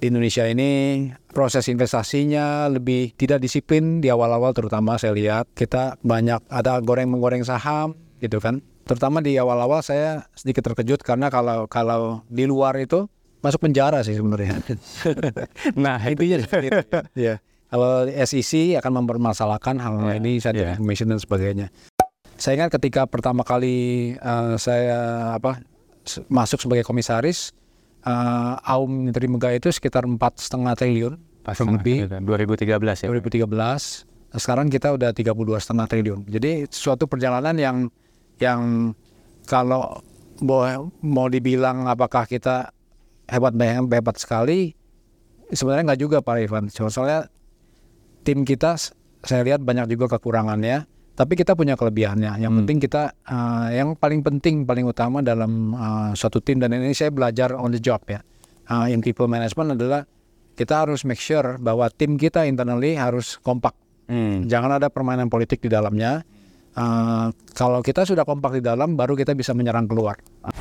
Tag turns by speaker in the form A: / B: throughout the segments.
A: di Indonesia ini proses investasinya lebih tidak disiplin di awal-awal, terutama saya lihat kita banyak ada menggoreng saham gitu kan. Terutama di awal-awal saya sedikit terkejut karena kalau di luar itu masuk penjara sih sebenarnya. Nah intinya seperti itu. Ya. Kalau SEC akan mempermasalahkan hal ini, information dan sebagainya. Saya ingat ketika pertama kali saya masuk sebagai komisaris, AUM Trimegah itu sekitar 4,5 triliun. Lebih
B: 2013 ya.
A: 2013. Sekarang kita udah 32,5 triliun. Jadi suatu perjalanan yang kalau mau dibilang apakah kita hebat sekali, sebenarnya nggak juga Pak Irfan. Soalnya tim kita saya lihat banyak juga kekurangannya, tapi kita punya kelebihannya. Yang penting kita yang paling utama dalam suatu tim, dan ini saya belajar on the job ya. In people management adalah kita harus make sure bahwa tim kita internally harus kompak. Jangan ada permainan politik di dalamnya. Kalau kita sudah kompak di dalam, baru kita bisa menyerang keluar.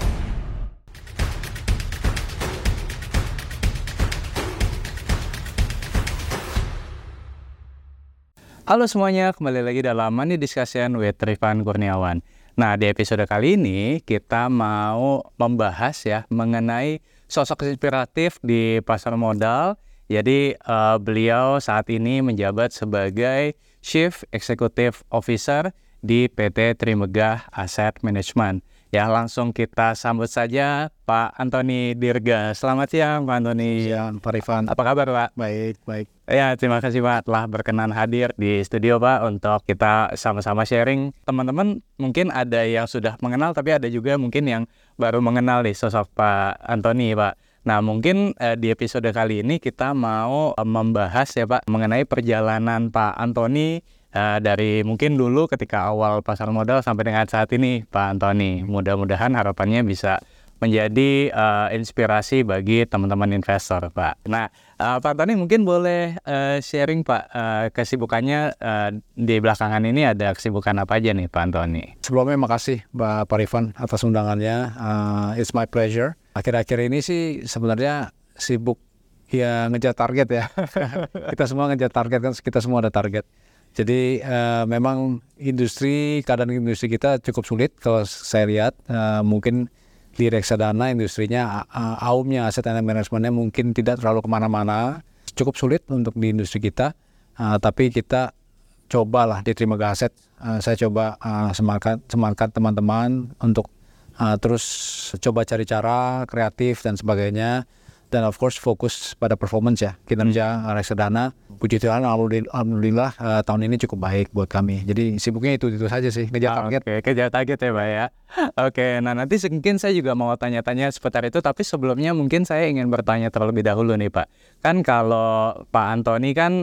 B: Halo semuanya, kembali lagi dalam Money Discussion with Rifan Kurniawan. Nah, di episode kali ini kita mau membahas ya mengenai sosok inspiratif di pasar modal. Jadi beliau saat ini menjabat sebagai Chief Executive Officer di PT Trimegah Asset Management. Ya, langsung kita sambut saja Pak Antoni Dirga. Selamat siang Pak Antoni.
A: Siang Pak Rifan.
B: Apa kabar Pak?
A: Baik.
B: Ya, terima kasih Pak telah berkenan hadir di studio Pak untuk kita sama-sama sharing. Teman-teman mungkin ada yang sudah mengenal, tapi ada juga mungkin yang baru mengenal nih sosok Pak Antoni Pak. Nah, mungkin di episode kali ini kita mau membahas ya Pak mengenai perjalanan Pak Antoni dari mungkin dulu ketika awal pasar modal sampai dengan saat ini Pak Antoni. Mudah-mudahan harapannya bisa menjadi inspirasi bagi teman-teman investor Pak. Nah, Pak Antoni mungkin boleh sharing Pak kesibukannya di belakangan ini, ada kesibukan apa aja nih Pak Antoni?
A: Sebelumnya makasih Pak Rifan atas undangannya. It's my pleasure. Akhir-akhir ini sih sebenarnya sibuk ya ngejar target ya. Kita semua ngejar target kan, kita semua ada target. Jadi memang keadaan industri kita cukup sulit kalau saya lihat. Mungkin di reksadana industrinya, AUM-nya, aset manajemennya mungkin tidak terlalu kemana-mana. Cukup sulit untuk di industri kita. Tapi kita cobalah di Trimegah Asset. Saya coba semangat teman-teman untuk terus coba cari cara kreatif dan sebagainya. Dan of course fokus pada performance ya, kinerja reksadana. Puji Tuhan, alhamdulillah tahun ini cukup baik buat kami. Jadi sibuknya itu saja sih, ngejar target.
B: Oke, kejar target ya Pak ya. Oke, nah nanti mungkin saya juga mau tanya-tanya seputar itu, tapi sebelumnya mungkin saya ingin bertanya terlebih dahulu nih Pak. Kan kalau Pak Antoni kan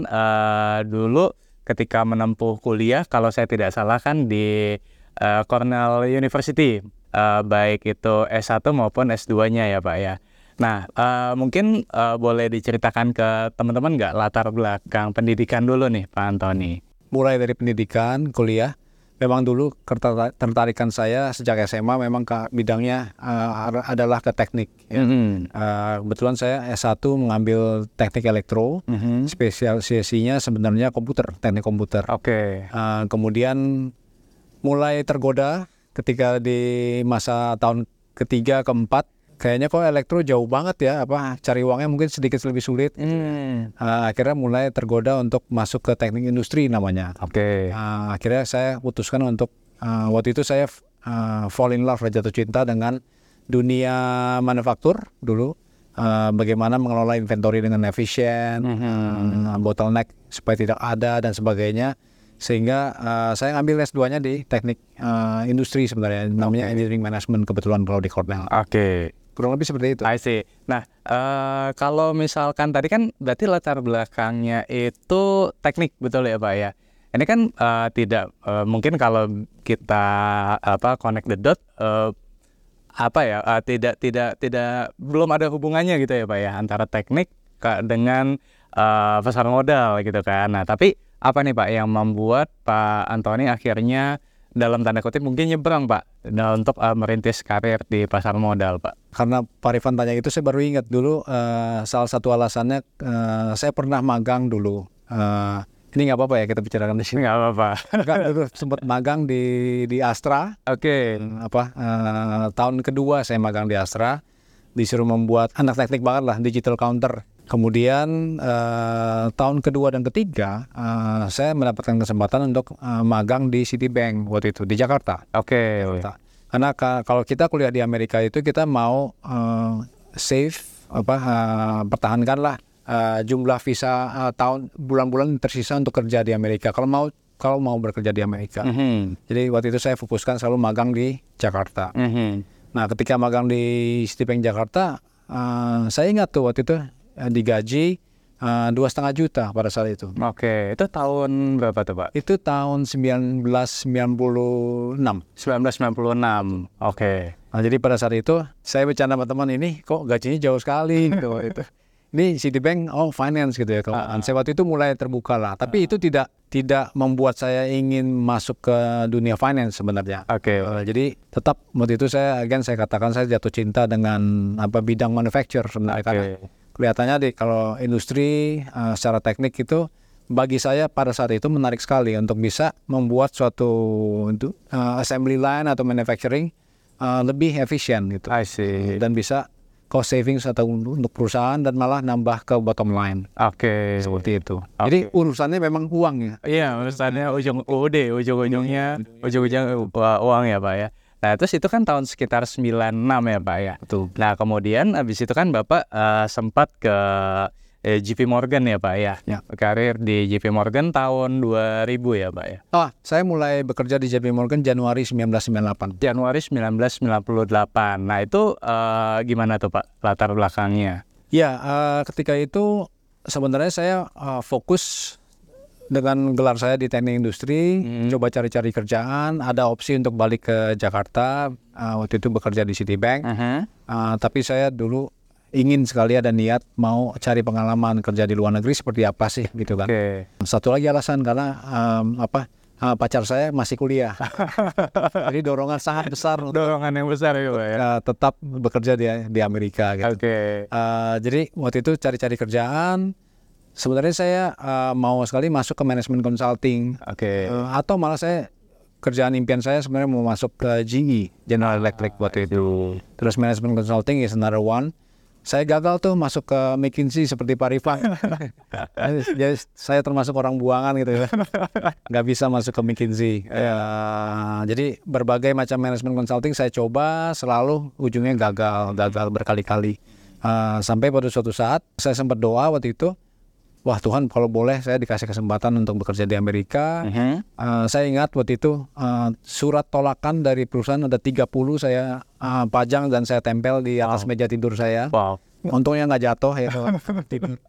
B: dulu ketika menempuh kuliah, kalau saya tidak salah kan di Cornell University, baik itu S1 maupun S2-nya ya Pak ya. Nah, mungkin boleh diceritakan ke teman-teman nggak latar belakang pendidikan dulu nih Pak Antoni?
A: Mulai dari pendidikan, kuliah, memang dulu tertarikan saya sejak SMA memang ke bidangnya adalah ke teknik. Ya. Kebetulan saya S1 mengambil teknik elektro, spesialisasinya sebenarnya teknik komputer. Kemudian mulai tergoda ketika di masa tahun ketiga, keempat, kayaknya kok elektro jauh banget ya, cari uangnya mungkin sedikit lebih sulit. Akhirnya mulai tergoda untuk masuk ke teknik industri namanya. Akhirnya saya putuskan untuk waktu itu saya fall in love, jatuh cinta dengan dunia manufaktur dulu. Bagaimana mengelola inventory dengan efisien, bottleneck supaya tidak ada dan sebagainya. Sehingga saya ngambil S2-nya di teknik industri sebenarnya, namanya engineering management kebetulan kalau di Cornell. Kurang lebih seperti itu.
B: I see. Nah, kalau misalkan tadi kan berarti latar belakangnya itu teknik, betul ya Pak ya? Ini kan tidak mungkin kalau kita connect the dot tidak belum ada hubungannya gitu ya Pak ya antara teknik dengan pasar modal gitu kan. Nah, tapi apa nih Pak yang membuat Pak Antoni akhirnya dalam tanda kutip mungkin nyebrang Pak untuk merintis karir di pasar modal Pak?
A: Karena Pak Rifan tanya itu, saya baru ingat dulu salah satu alasannya saya pernah magang dulu. Ini nggak apa-apa ya kita bicarakan di sini?
B: Nggak apa-apa.
A: Nggak, dulu sempat magang di Astra.
B: Oke.
A: Tahun kedua saya magang di Astra, disuruh membuat anak teknik banget lah, digital counter. Kemudian tahun kedua dan ketiga saya mendapatkan kesempatan untuk magang di Citibank waktu itu di Jakarta.
B: Oke.
A: Karena kalau kita kuliah di Amerika itu kita mau save pertahankanlah jumlah visa bulan-bulan tersisa untuk kerja di Amerika. Kalau mau bekerja di Amerika. Jadi waktu itu saya fokuskan selalu magang di Jakarta. Nah, ketika magang di Citibank Jakarta, saya ingat tuh waktu itu digaji 2,5 juta pada saat itu.
B: Oke, itu tahun berapa tuh Pak?
A: Itu tahun 1996.
B: 1996. Oke.
A: Nah, jadi pada saat itu saya bercanda sama teman, ini kok gajinya jauh sekali gitu itu. Ini Citibank finance gitu ya. Kalau saya waktu itu mulai terbuka lah. Tapi itu tidak membuat saya ingin masuk ke dunia finance sebenarnya.
B: Oke.
A: Jadi tetap waktu itu saya katakan saya jatuh cinta dengan bidang manufacture sebenarnya. Karena kelihatannya kalau industri secara teknik itu bagi saya pada saat itu menarik sekali untuk bisa membuat suatu assembly line atau manufacturing lebih efisien gitu.
B: I see.
A: Dan bisa cost savings atau untuk perusahaan dan malah nambah ke bottom line.
B: Oke.
A: Seperti itu. Jadi urusannya memang uang ya.
B: Iya, urusannya ujung-ujungnya uang ya Pak ya. Nah terus itu kan tahun sekitar 96 ya Pak ya.
A: Betul.
B: Nah kemudian abis itu kan Bapak sempat ke JP Morgan ya Pak ya. Karir di JP Morgan tahun 2000 ya Pak ya.
A: Saya mulai bekerja di JP Morgan Januari 1998.
B: Januari 1998. Nah itu gimana tuh Pak latar belakangnya?
A: Ya, ketika itu sebenarnya saya fokus dengan gelar saya di teknik industri, coba cari-cari kerjaan, ada opsi untuk balik ke Jakarta, waktu itu bekerja di Citibank. Tapi saya dulu ingin sekali ada niat mau cari pengalaman kerja di luar negeri seperti apa sih gitu kan. Satu lagi alasan karena pacar saya masih kuliah. Jadi dorongan sangat besar.
B: Dorongan yang besar ya Pak ya.
A: Tetap bekerja di Amerika gitu. Jadi waktu itu cari-cari kerjaan. Sebenarnya saya mau sekali masuk ke manajemen consulting. Atau malah saya kerjaan impian saya sebenarnya mau masuk ke GE, General Electric waktu itu. Terus manajemen consulting is another one. Saya gagal tuh masuk ke McKinsey seperti Pak Rifan. Jadi saya termasuk orang buangan gitu ya. Nggak bisa masuk ke McKinsey. Jadi berbagai macam manajemen consulting saya coba, selalu ujungnya gagal berkali-kali. Sampai pada suatu saat saya sempat doa waktu itu, wah Tuhan kalau boleh saya dikasih kesempatan untuk bekerja di Amerika. Saya ingat waktu itu surat tolakan dari perusahaan ada 30 saya pajang dan saya tempel di atas meja tidur saya. Untungnya nggak jatuh ya. Tidur.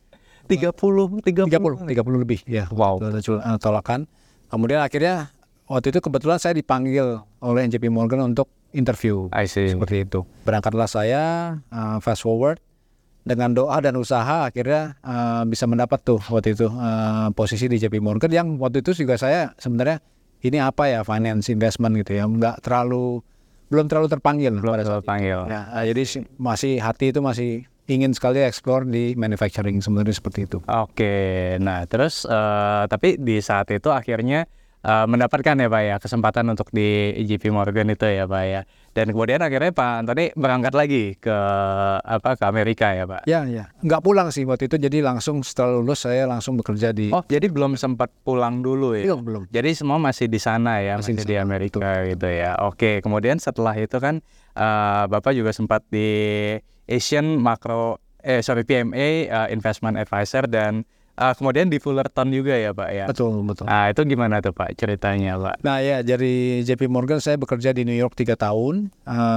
A: 30 lebih ya. Tolakan. Kemudian akhirnya waktu itu kebetulan saya dipanggil oleh JP Morgan untuk interview. Seperti itu. Berangkatlah saya fast forward. Dengan doa dan usaha akhirnya bisa mendapat tuh waktu itu posisi di JP Morgan yang waktu itu juga saya sebenarnya ini apa ya finance investment gitu ya, belum terlalu terpanggil. Ya, jadi masih hati itu masih ingin sekali explore di manufacturing sebenarnya seperti itu.
B: Nah terus tapi di saat itu akhirnya mendapatkan ya Pak ya kesempatan untuk di JP Morgan itu ya Pak ya. Dan kemudian akhirnya Pak Antoni berangkat lagi ke Amerika ya Pak.
A: Ya. Nggak pulang sih waktu itu, jadi langsung setelah lulus saya langsung bekerja di.
B: Jadi belum sempat pulang dulu ya.
A: Belum.
B: Jadi semua masih di sana ya, masih di Amerika gitu ya. Oke, kemudian setelah itu kan Bapak juga sempat di Asian PMA Investment Advisor dan kemudian di Fullerton juga ya Pak ya.
A: Betul.
B: Nah itu gimana tuh Pak ceritanya Pak?
A: Nah ya, dari JP Morgan saya bekerja di New York 3 tahun.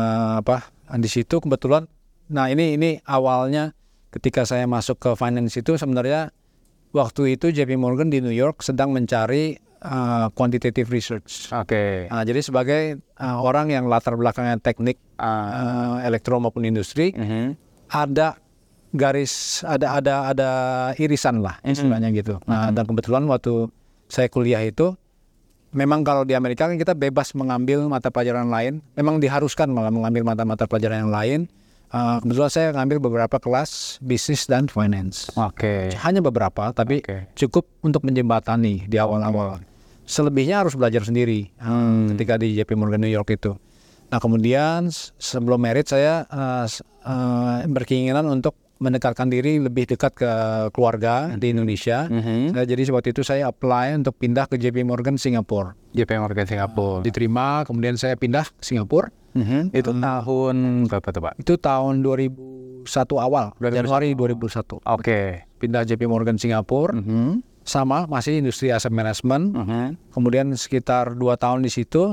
A: Di situ kebetulan. Nah ini awalnya ketika saya masuk ke finance itu sebenarnya waktu itu JP Morgan di New York sedang mencari quantitative research. Jadi sebagai orang yang latar belakangnya teknik elektro maupun industri, ada garis ada irisan lah istilahnya gitu. Nah dan kebetulan waktu saya kuliah itu memang kalau di Amerika kan kita bebas mengambil mata pelajaran lain. Memang diharuskan malah mengambil mata pelajaran yang lain. Kebetulan saya ngambil beberapa kelas bisnis dan finance.
B: Oke.
A: Hanya beberapa, tapi cukup untuk menjembatani di awal-awal. Selebihnya harus belajar sendiri ketika di JP Morgan New York itu. Nah kemudian sebelum merit saya berkeinginan untuk mendekatkan diri lebih dekat ke keluarga di Indonesia. Jadi waktu itu saya apply untuk pindah ke JP Morgan Singapura.
B: JP Morgan Singapura.
A: Diterima, kemudian saya pindah ke Singapura.
B: Itu tahun berapa tuh Pak?
A: Itu tahun 2001 awal, Januari 2001.
B: Oke.
A: Pindah JP Morgan Singapura. Sama, masih industri asset management. Kemudian sekitar 2 tahun di situ,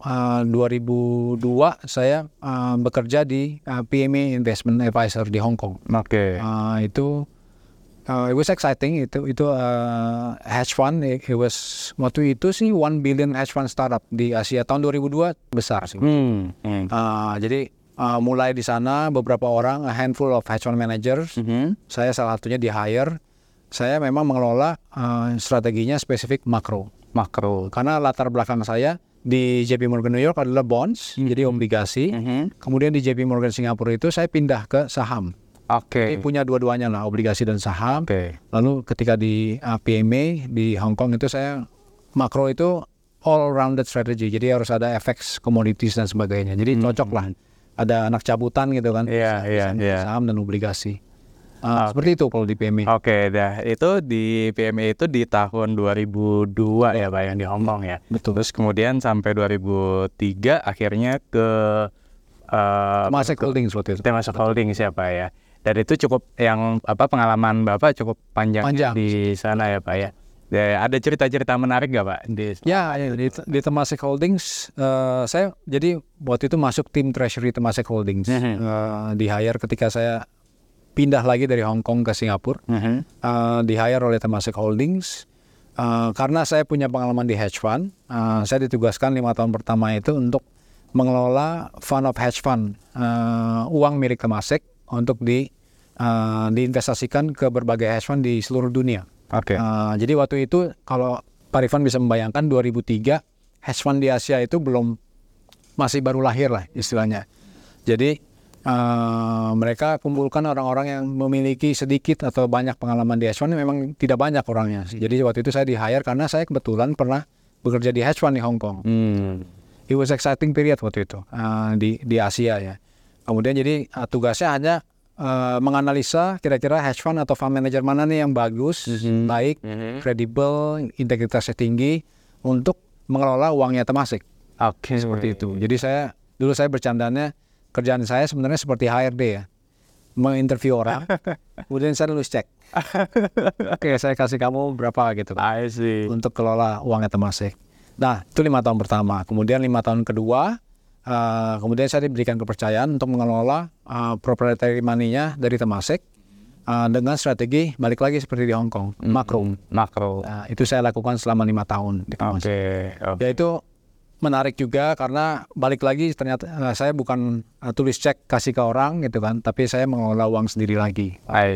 A: 2002 saya bekerja di PMA Investment Advisor di Hong Kong.
B: Oke.
A: Itu it was exciting. Itu hedge fund. It was waktu itu sih 1 billion hedge fund startup di Asia tahun 2002 besar sih. Jadi mulai di sana beberapa orang, a handful of hedge fund managers. Saya salah satunya di hire. Saya memang mengelola strateginya spesifik makro. Karena latar belakang saya di JP Morgan New York adalah bonds, jadi obligasi. Kemudian di JP Morgan Singapura itu saya pindah ke saham. Jadi punya dua-duanya lah, obligasi dan saham. Lalu ketika di PMA di Hong Kong itu saya makro itu all-rounded strategy. Jadi harus ada FX, commodities dan sebagainya. Jadi cocok lah. Ada anak cabutan gitu kan. Saham dan obligasi. Seperti itu kalau di PMA.
B: Itu di PMA itu di tahun 2002 ya Pak yang di Hong Kong ya.
A: Betul.
B: Terus kemudian sampai 2003 akhirnya ke
A: Temasek Holdings waktu itu.
B: Temasek Holdings ya Pak ya. Dan itu cukup yang pengalaman Bapak cukup panjang. Di sana ya Pak ya. Ada cerita-cerita menarik nggak Pak?
A: Di Temasek Holdings saya jadi waktu itu masuk tim treasury Temasek Holdings. Di hire ketika saya pindah lagi dari Hong Kong ke Singapura, di hire oleh Temasek Holdings. Karena saya punya pengalaman di hedge fund, saya ditugaskan 5 tahun pertama itu untuk mengelola fund of hedge fund, uang milik Temasek untuk diinvestasikan ke berbagai hedge fund di seluruh dunia. Jadi waktu itu kalau Pak Rifan bisa membayangkan 2003 hedge fund di Asia itu masih baru lahir lah istilahnya. Jadi mereka kumpulkan orang-orang yang memiliki sedikit atau banyak pengalaman di hedge fund. Memang tidak banyak orangnya. Jadi waktu itu saya di hire karena saya kebetulan pernah bekerja di hedge fund di Hong Kong. It was exciting period waktu itu di Asia ya. Kemudian jadi tugasnya hanya menganalisa kira-kira hedge fund atau fund manager mana nih yang bagus, baik, kredibel, integritasnya tinggi untuk mengelola uangnya Temasek. Seperti itu. Jadi dulu saya bercandanya kerjaan saya sebenarnya seperti HRD ya, menginterview orang, kemudian saya lulus cek. Oke, saya kasih kamu berapa gitu untuk kelola uangnya Temasek. Nah, itu 5 tahun pertama. Kemudian 5 tahun kedua, kemudian saya diberikan kepercayaan untuk mengelola proprietary money-nya dari Temasek dengan strategi balik lagi seperti di Hong Kong, makro. Itu saya lakukan selama 5 tahun di Temasek. Ya itu menarik juga karena balik lagi ternyata saya bukan tulis cek kasih ke orang gitu kan, tapi saya mengelola uang sendiri lagi.
B: Nah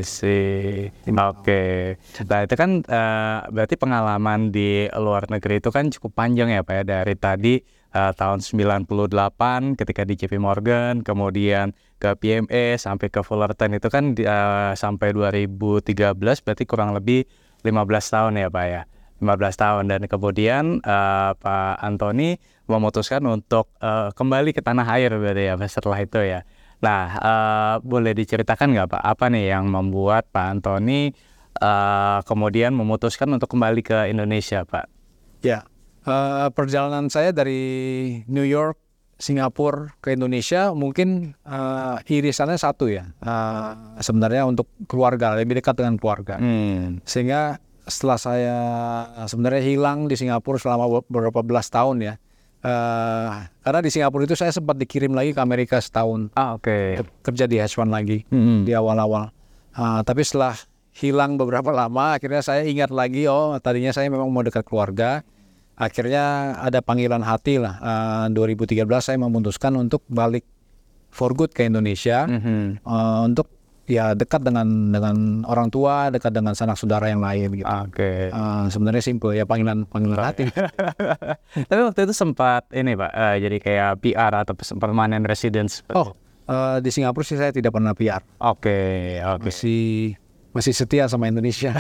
B: itu kan berarti pengalaman di luar negeri itu kan cukup panjang ya Pak ya, dari tadi tahun 98 ketika di JP Morgan, kemudian ke PMA sampai ke Fullerton itu kan sampai 2013, berarti kurang lebih 15 tahun ya Pak ya. 15 tahun dan kemudian Pak Antoni memutuskan untuk kembali ke tanah air berarti ya setelah itu ya. Nah, boleh diceritakan nggak Pak, apa nih yang membuat Pak Antoni kemudian memutuskan untuk kembali ke Indonesia Pak?
A: Ya, perjalanan saya dari New York, Singapura ke Indonesia mungkin irisannya satu ya. Sebenarnya untuk keluarga, lebih dekat dengan keluarga. Sehingga setelah saya sebenarnya hilang di Singapura selama beberapa belas tahun ya, karena di Singapura itu saya sempat dikirim lagi ke Amerika setahun. Kerja di hedge fund lagi di awal-awal. Tapi setelah hilang beberapa lama, akhirnya saya ingat lagi, tadinya saya memang mau dekat keluarga. Akhirnya ada panggilan hati lah. 2013 saya memutuskan untuk balik for good ke Indonesia untuk ya dekat dengan orang tua, dekat dengan sanak saudara yang lain gitu.
B: Oke.
A: Sebenarnya simple ya, panggilan hati.
B: Tapi waktu itu sempat ini Pak, jadi kayak PR atau permanent residence.
A: Di Singapura sih saya tidak pernah PR.
B: Oke.
A: Masih setia sama Indonesia.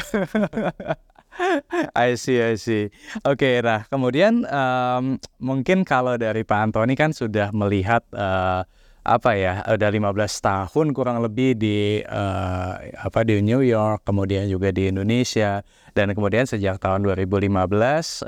B: I see. Oke, nah kemudian mungkin kalau dari Pak Antoni kan sudah melihat udah 15 tahun kurang lebih di New York, kemudian juga di Indonesia, dan kemudian sejak tahun 2015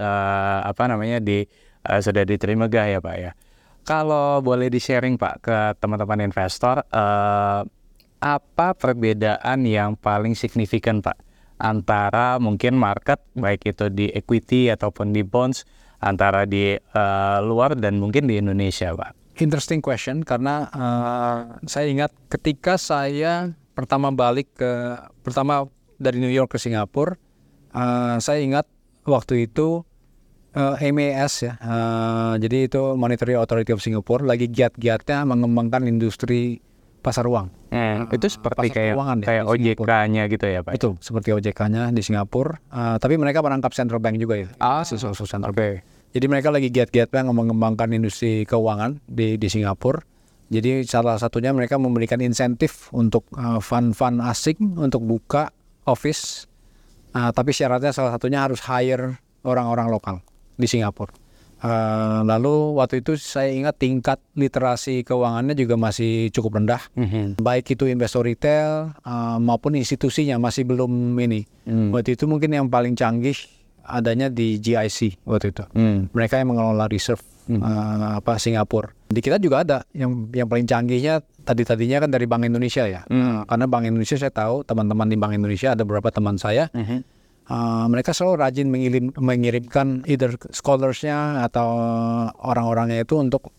B: sudah diterima ya Pak ya. Kalau boleh di-sharing Pak ke teman-teman investor, apa perbedaan yang paling signifikan Pak antara mungkin market baik itu di equity ataupun di bonds antara di luar dan mungkin di Indonesia Pak?
A: Interesting question, karena saya ingat ketika saya pertama dari New York ke Singapura, saya ingat waktu itu MAS ya, jadi itu Monetary Authority of Singapore lagi giat-giatnya mengembangkan industri pasar uang.
B: Itu seperti kayak OJK-nya gitu ya Pak?
A: Itu seperti OJK-nya di Singapura, tapi mereka merangkap central bank juga ya. Central bank. Jadi mereka lagi giat-giatnya mengembangkan industri keuangan di Singapura. Jadi salah satunya mereka memberikan insentif untuk fund-fund asing untuk buka office, tapi syaratnya salah satunya harus hire orang-orang lokal di Singapura. Lalu waktu itu saya ingat tingkat literasi keuangannya juga masih cukup rendah, baik itu investor retail maupun institusinya masih belum ini. Waktu itu mungkin yang paling canggih adanya di GIC waktu itu. Mereka yang mengelola reserve Singapura. Di kita juga ada yang paling canggihnya tadinya kan dari Bank Indonesia ya. Karena Bank Indonesia saya tahu teman-teman di Bank Indonesia ada beberapa teman saya. Mereka selalu rajin mengirimkan either scholarsnya atau orang-orangnya itu untuk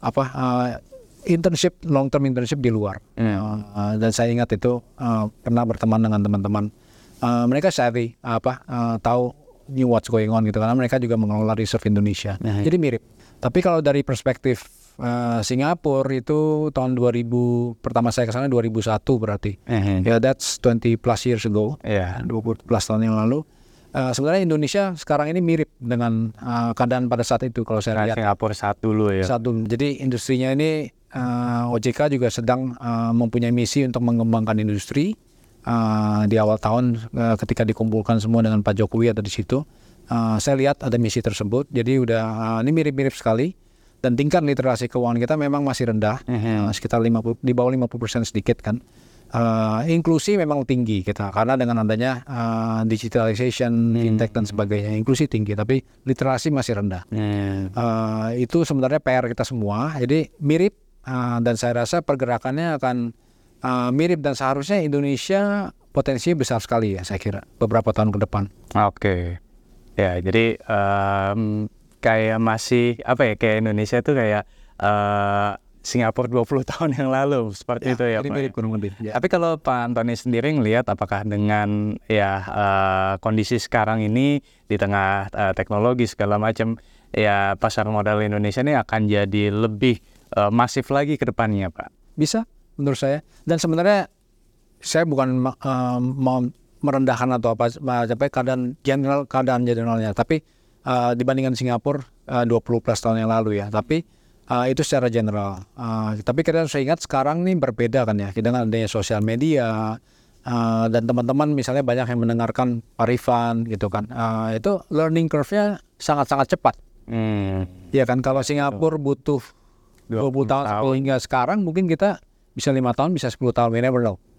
A: long term internship di luar. Dan saya ingat itu pernah berteman dengan teman-teman. Mereka savvy tahu what's going on gitu, karena mereka juga mengelola reserve Indonesia. Jadi mirip. Tapi kalau dari perspektif Singapura itu tahun 2000 pertama saya ke sana 2001 berarti. Ya that's 20 plus years ago. 20 plus tahun yang lalu. Sebenarnya Indonesia sekarang ini mirip dengan keadaan pada saat itu kalau saya lihat.
B: Singapura satu dulu ya.
A: Jadi industrinya ini OJK juga sedang mempunyai misi untuk mengembangkan industri. Di awal tahun ketika dikumpulkan semua dengan Pak Jokowi ada di situ, saya lihat ada misi tersebut. Jadi ini mirip-mirip sekali, dan tingkat literasi keuangan kita memang masih rendah, sekitar di bawah 50% sedikit kan. Inklusi memang tinggi kita karena dengan adanya digitalization, fintech dan sebagainya, inklusi tinggi, tapi literasi masih rendah. Itu sebenarnya PR kita semua. Jadi mirip, dan saya rasa pergerakannya akan mirip, dan seharusnya Indonesia potensinya besar sekali ya saya kira beberapa tahun ke depan.
B: Oke. Ya, jadi kayak masih kayak Indonesia itu kayak Singapura 20 tahun yang lalu seperti itu ya Pak.
A: Mirip kurang lebih.
B: Tapi kalau Pak Antoni sendiri ngelihat apakah dengan kondisi sekarang ini di tengah teknologi segala macam, ya pasar modal Indonesia ini akan jadi lebih masif lagi ke depannya Pak?
A: Bisa menurut saya. Dan sebenarnya saya bukan mau merendahkan atau keadaan generalnya, tapi dibandingkan Singapura 20 plus tahun yang lalu ya, tapi itu secara general. Tapi kita harus ingat sekarang nih berbeda kan ya, kita adanya sosial media, dan teman-teman misalnya banyak yang mendengarkan Pak Rifan gitu kan, itu learning curve-nya sangat-sangat cepat. Ya kan, kalau Singapura butuh 20 tahun hingga sekarang, mungkin kita bisa 5 tahun, bisa 10 tahun, we never know.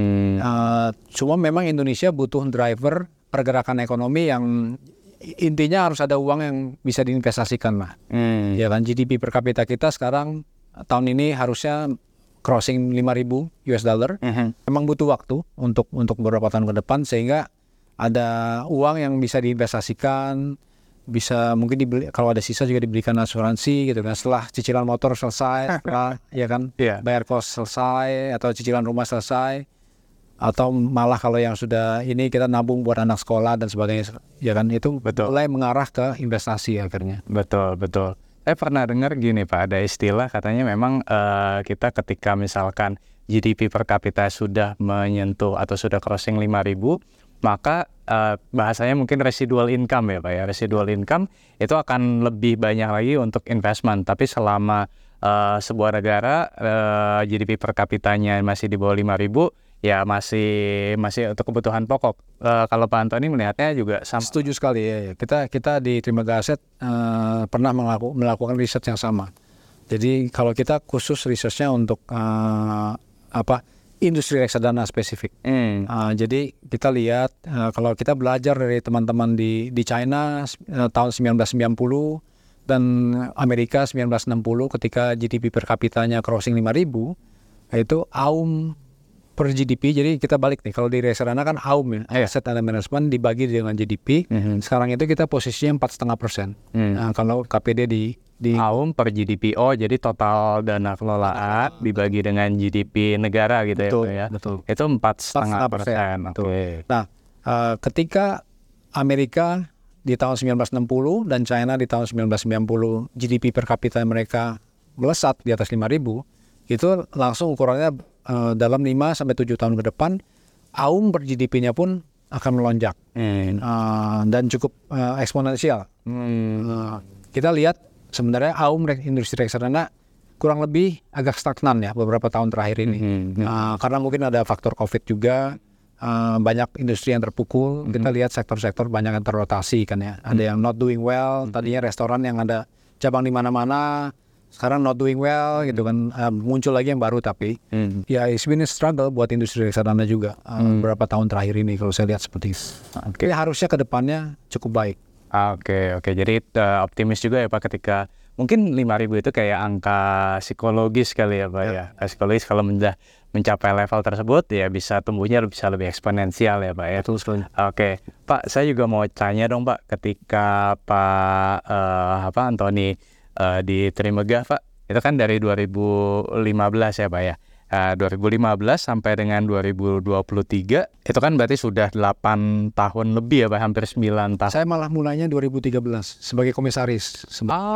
A: Cuma memang Indonesia butuh driver pergerakan ekonomi yang intinya harus ada uang yang bisa diinvestasikan lah. Ya kan, GDP per kapita kita sekarang tahun ini harusnya crossing 5.000 US dollar. Memang butuh waktu untuk beberapa tahun ke depan sehingga ada uang yang bisa diinvestasikan, bisa mungkin kalau ada sisa juga diberikan asuransi gitu kan, setelah cicilan motor selesai, ya kan, bayar kos selesai atau cicilan rumah selesai, atau malah kalau yang sudah ini kita nabung buat anak sekolah dan sebagainya, ya kan, itu mulai mengarah ke investasi akhirnya.
B: Betul. Saya pernah dengar gini Pak, ada istilah katanya memang kita ketika misalkan GDP per kapita sudah menyentuh atau sudah crossing 5.000, maka bahasanya mungkin residual income ya Pak ya. Residual income itu akan lebih banyak lagi untuk investment. Tapi selama sebuah negara GDP per kapitanya masih di bawah 5.000, ya masih untuk kebutuhan pokok. Kalau Pak Antoni melihatnya juga sama.
A: Setuju sekali ya. Kita di Trimegah Asset pernah melakukan riset yang sama. Jadi kalau kita khusus risetnya untuk industri reksadana spesifik. Jadi kita lihat kalau kita belajar dari teman-teman di China tahun 1990 dan Amerika 1960 ketika GDP per kapitanya crossing 5.000, itu AUM per GDP. Jadi kita balik nih, kalau di reksadana kan AUM ya, Asset Under Management dibagi dengan GDP. Sekarang itu kita posisinya 4,5%. Nah, kalau KPD di
B: AUM per GDP, jadi total dana kelolaan dibagi dengan GDP negara gitu.
A: Betul,
B: ya
A: betul.
B: Itu 4,5%.
A: Oke. Nah, ketika Amerika di tahun 1960 dan China di tahun 1990 GDP per kapita mereka melesat di atas 5.000, itu langsung ukurannya dalam 5-7 tahun ke depan AUM per GDP-nya pun akan melonjak dan cukup eksponensial. Kita lihat sebenarnya AUM industri reksadana kurang lebih agak stagnan ya beberapa tahun terakhir ini. Karena mungkin ada faktor COVID juga, banyak industri yang terpukul. Kita lihat sektor-sektor banyak yang terrotasi kan ya. Ada yang not doing well, tadinya restoran yang ada cabang di mana-mana, sekarang not doing well gitu kan. Muncul lagi yang baru, tapi ya it's been a struggle buat industri reksadana juga beberapa tahun terakhir ini kalau saya lihat seperti itu. Tapi harusnya ke depannya cukup baik.
B: Oke. Jadi optimis juga ya Pak ketika mungkin 5.000 itu kayak angka psikologis kali ya Pak ya. Psikologis kalau mencapai level tersebut ya bisa tumbuhnya bisa lebih eksponensial ya Pak ya. Oke. Pak, saya juga mau tanya dong Pak, ketika Pak Antoni di Trimegah Pak, itu kan dari 2015 ya Pak ya. 2015 sampai dengan 2023 itu kan berarti sudah 8 tahun lebih ya Pak, hampir 9 tahun.
A: Saya malah mulainya 2013 sebagai komisaris.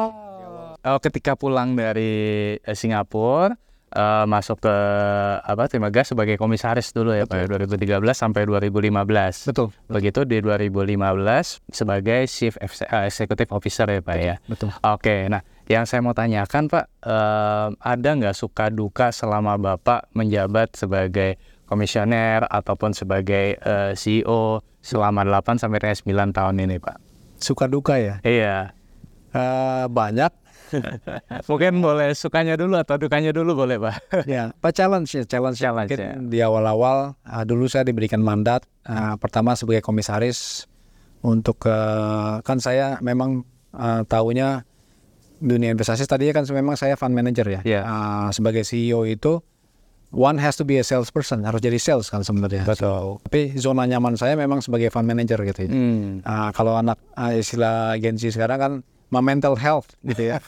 B: Ketika pulang dari Singapura, masuk ke Trimegah sebagai komisaris dulu ya Pak, 2013 sampai 2015.
A: Betul.
B: Begitu di 2015 sebagai Chief Executive Officer ya Pak ya.
A: Betul.
B: Oke, nah yang saya mau tanyakan Pak, ada nggak suka duka selama Bapak menjabat sebagai komisioner ataupun sebagai CEO selama 8 sampai 9 tahun ini Pak?
A: Suka duka ya?
B: Iya.
A: Banyak.
B: Mungkin boleh sukanya dulu atau dukanya dulu boleh Pak?
A: Ya, challenge mungkin ya. Di awal-awal dulu saya diberikan mandat pertama sebagai komisaris untuk kan saya memang tahunya dunia investasi tadinya kan memang saya fund manager ya. Sebagai CEO itu one has to be a salesperson, harus jadi sales kan sebenarnya.
B: Betul.
A: Tapi zona nyaman saya memang sebagai fund manager gitu ya. Kalau anak istilah Gen Z sekarang kan mental health gitu ya.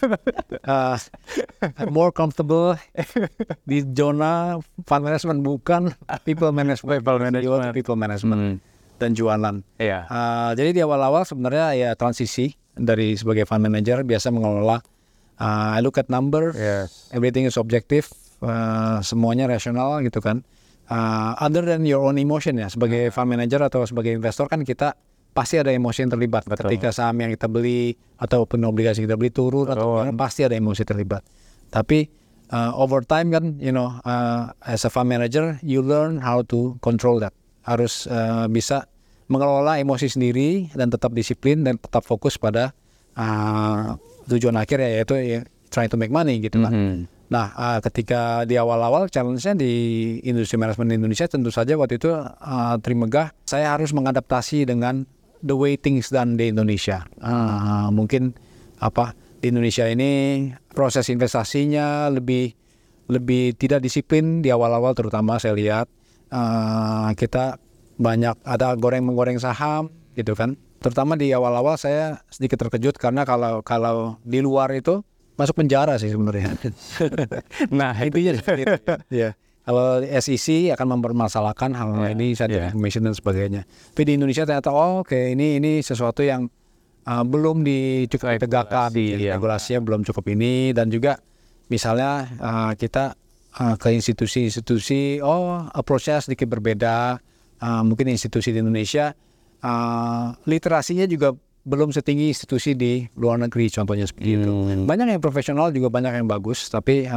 A: More comfortable di zona fund management, bukan people management. People management dan jualan. Jadi di awal-awal sebenarnya ya transisi dari sebagai fund manager biasa mengelola. I look at number, everything is objective, semuanya rasional gitu kan. Other than your own emotion ya, sebagai fund manager atau sebagai investor kan kita pasti ada emosi yang terlibat.
B: Betul.
A: Ketika saham yang kita beli ataupun obligasi kita beli turun atau pasti ada emosi terlibat. Tapi over time kan, as a fund manager, you learn how to control that. Harus bisa mengelola emosi sendiri dan tetap disiplin dan tetap fokus pada tujuan akhir yaitu trying to make money gitu lah. Nah, ketika di awal-awal challenge-nya di industri manajemen Indonesia tentu saja waktu itu Trimegah saya harus mengadaptasi dengan the way things done di Indonesia. Mungkin di Indonesia ini proses investasinya lebih tidak disiplin di awal-awal, terutama saya lihat kita banyak ada menggoreng saham gitu kan. Terutama di awal-awal saya sedikit terkejut karena kalau di luar itu masuk penjara sih sebenarnya.
B: Nah,
A: intinya seperti itu. Ya. Kalau SEC akan mempermasalahkan hal ini, saya information dan sebagainya. Tapi di Indonesia ternyata ini sesuatu yang belum cukup ditegakkan, regulasinya belum cukup ini, dan juga misalnya kita ke institusi-institusi, approach-nya sedikit berbeda. Mungkin institusi di Indonesia literasinya juga belum setinggi institusi di luar negeri, contohnya seperti itu. Banyak yang profesional juga banyak yang bagus, tapi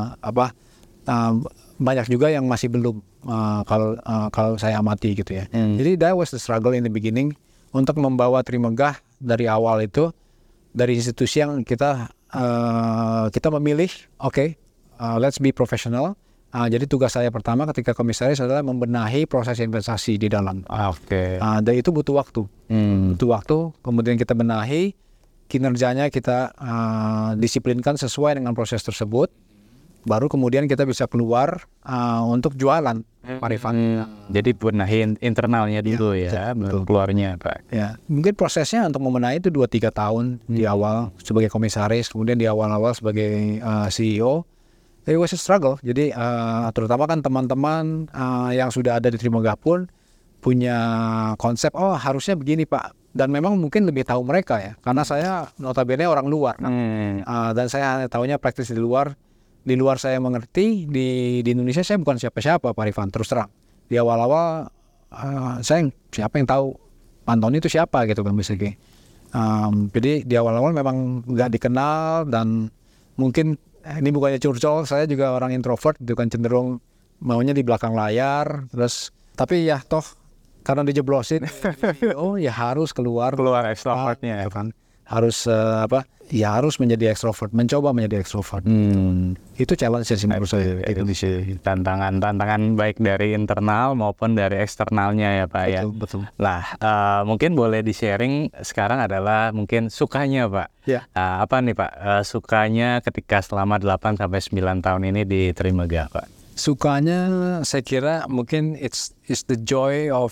A: banyak juga yang masih belum, kalau saya amati gitu ya. Jadi that was the struggle in the beginning untuk membawa Trimegah dari awal itu, dari institusi yang kita memilih, let's be professional. Jadi tugas saya pertama ketika komisaris adalah membenahi proses investasi di dalam. Dan itu butuh waktu. Butuh waktu, kemudian kita benahi, kinerjanya kita disiplinkan sesuai dengan proses tersebut. Baru kemudian kita bisa keluar untuk jualan, Pak Rifan.
B: Jadi benahi internalnya dulu ya, betul. Keluarnya Pak.
A: Ya, mungkin prosesnya untuk membenahi itu 2-3 tahun di awal sebagai komisaris, kemudian di awal-awal sebagai CEO. It was a struggle. Jadi terutama kan teman-teman yang sudah ada di Trimegah pun punya konsep, harusnya begini Pak. Dan memang mungkin lebih tahu mereka ya, karena saya notabene orang luar. Dan saya hanya tahunya praktis di luar. Di luar saya mengerti, di Indonesia saya bukan siapa-siapa Pak Rifan, terus terang. Di awal-awal saya siapa yang tahu Antoni itu siapa gitu kan misalnya. Jadi di awal-awal memang nggak dikenal, dan mungkin ini bukannya curcol, saya juga orang introvert, itu kan cenderung maunya di belakang layar, terus tapi ya toh karena dijeblosin, ya harus keluar
B: extrovertnya
A: ya kan, harus harus menjadi ekstrovert, mencoba menjadi ekstrovert. Itu challenge sih menurut saya.
B: Tantangan baik dari internal maupun dari eksternalnya ya Pak.
A: Betul.
B: Lah mungkin boleh di-sharing sekarang adalah mungkin sukanya Pak. Apa nih Pak sukanya ketika selama 8-9 tahun ini di Trimegah Pak?
A: Sukanya saya kira mungkin it's the joy of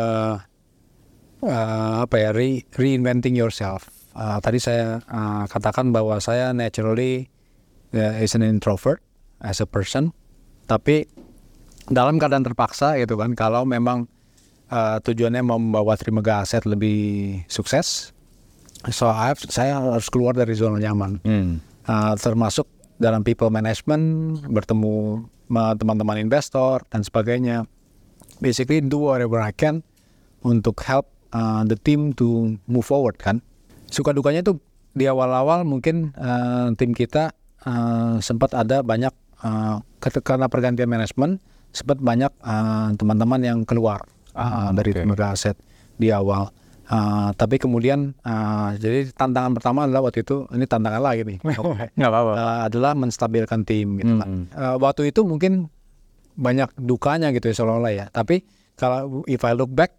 A: reinventing yourself. Tadi saya katakan bahwa saya naturally is an introvert as a person, tapi dalam keadaan terpaksa gitu kan, kalau memang tujuannya membawa Trimegah Aset lebih sukses, saya harus keluar dari zona nyaman, termasuk dalam people management, bertemu sama teman-teman investor dan sebagainya. Basically do whatever I can untuk help the team to move forward kan. Suka dukanya itu di awal-awal mungkin tim kita sempat ada banyak karena pergantian manajemen, sempat banyak teman-teman yang keluar dari Trimegah Aset di awal. Tapi kemudian jadi tantangan pertama adalah waktu itu, ini tantangan lagi nih,
B: nggak apa-apa,
A: adalah menstabilkan tim gitu lah. Waktu itu mungkin banyak dukanya gitu ya seolah-olah ya. Tapi kalau if I look back,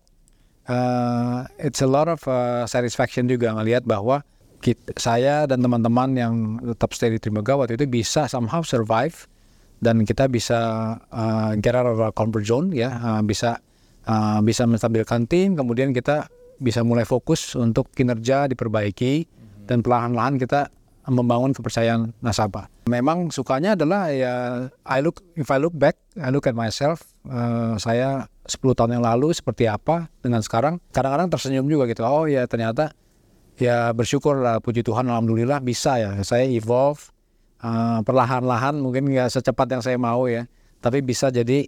A: it's a lot of satisfaction juga ngelihat bahwa saya dan teman-teman yang tetap stay di Trimegah waktu itu bisa somehow survive, dan kita bisa get out of our comfort zone ya, bisa menstabilkan tim, kemudian kita bisa mulai fokus untuk kinerja diperbaiki, dan perlahan-lahan kita membangun kepercayaan nasabah. Memang sukanya adalah ya if I look back, I look at myself, saya 10 tahun yang lalu seperti apa dengan sekarang, kadang-kadang tersenyum juga gitu. Oh ya ternyata ya bersyukur lah, puji Tuhan, alhamdulillah bisa ya saya evolve perlahan-lahan, mungkin nggak secepat yang saya mau ya, tapi bisa jadi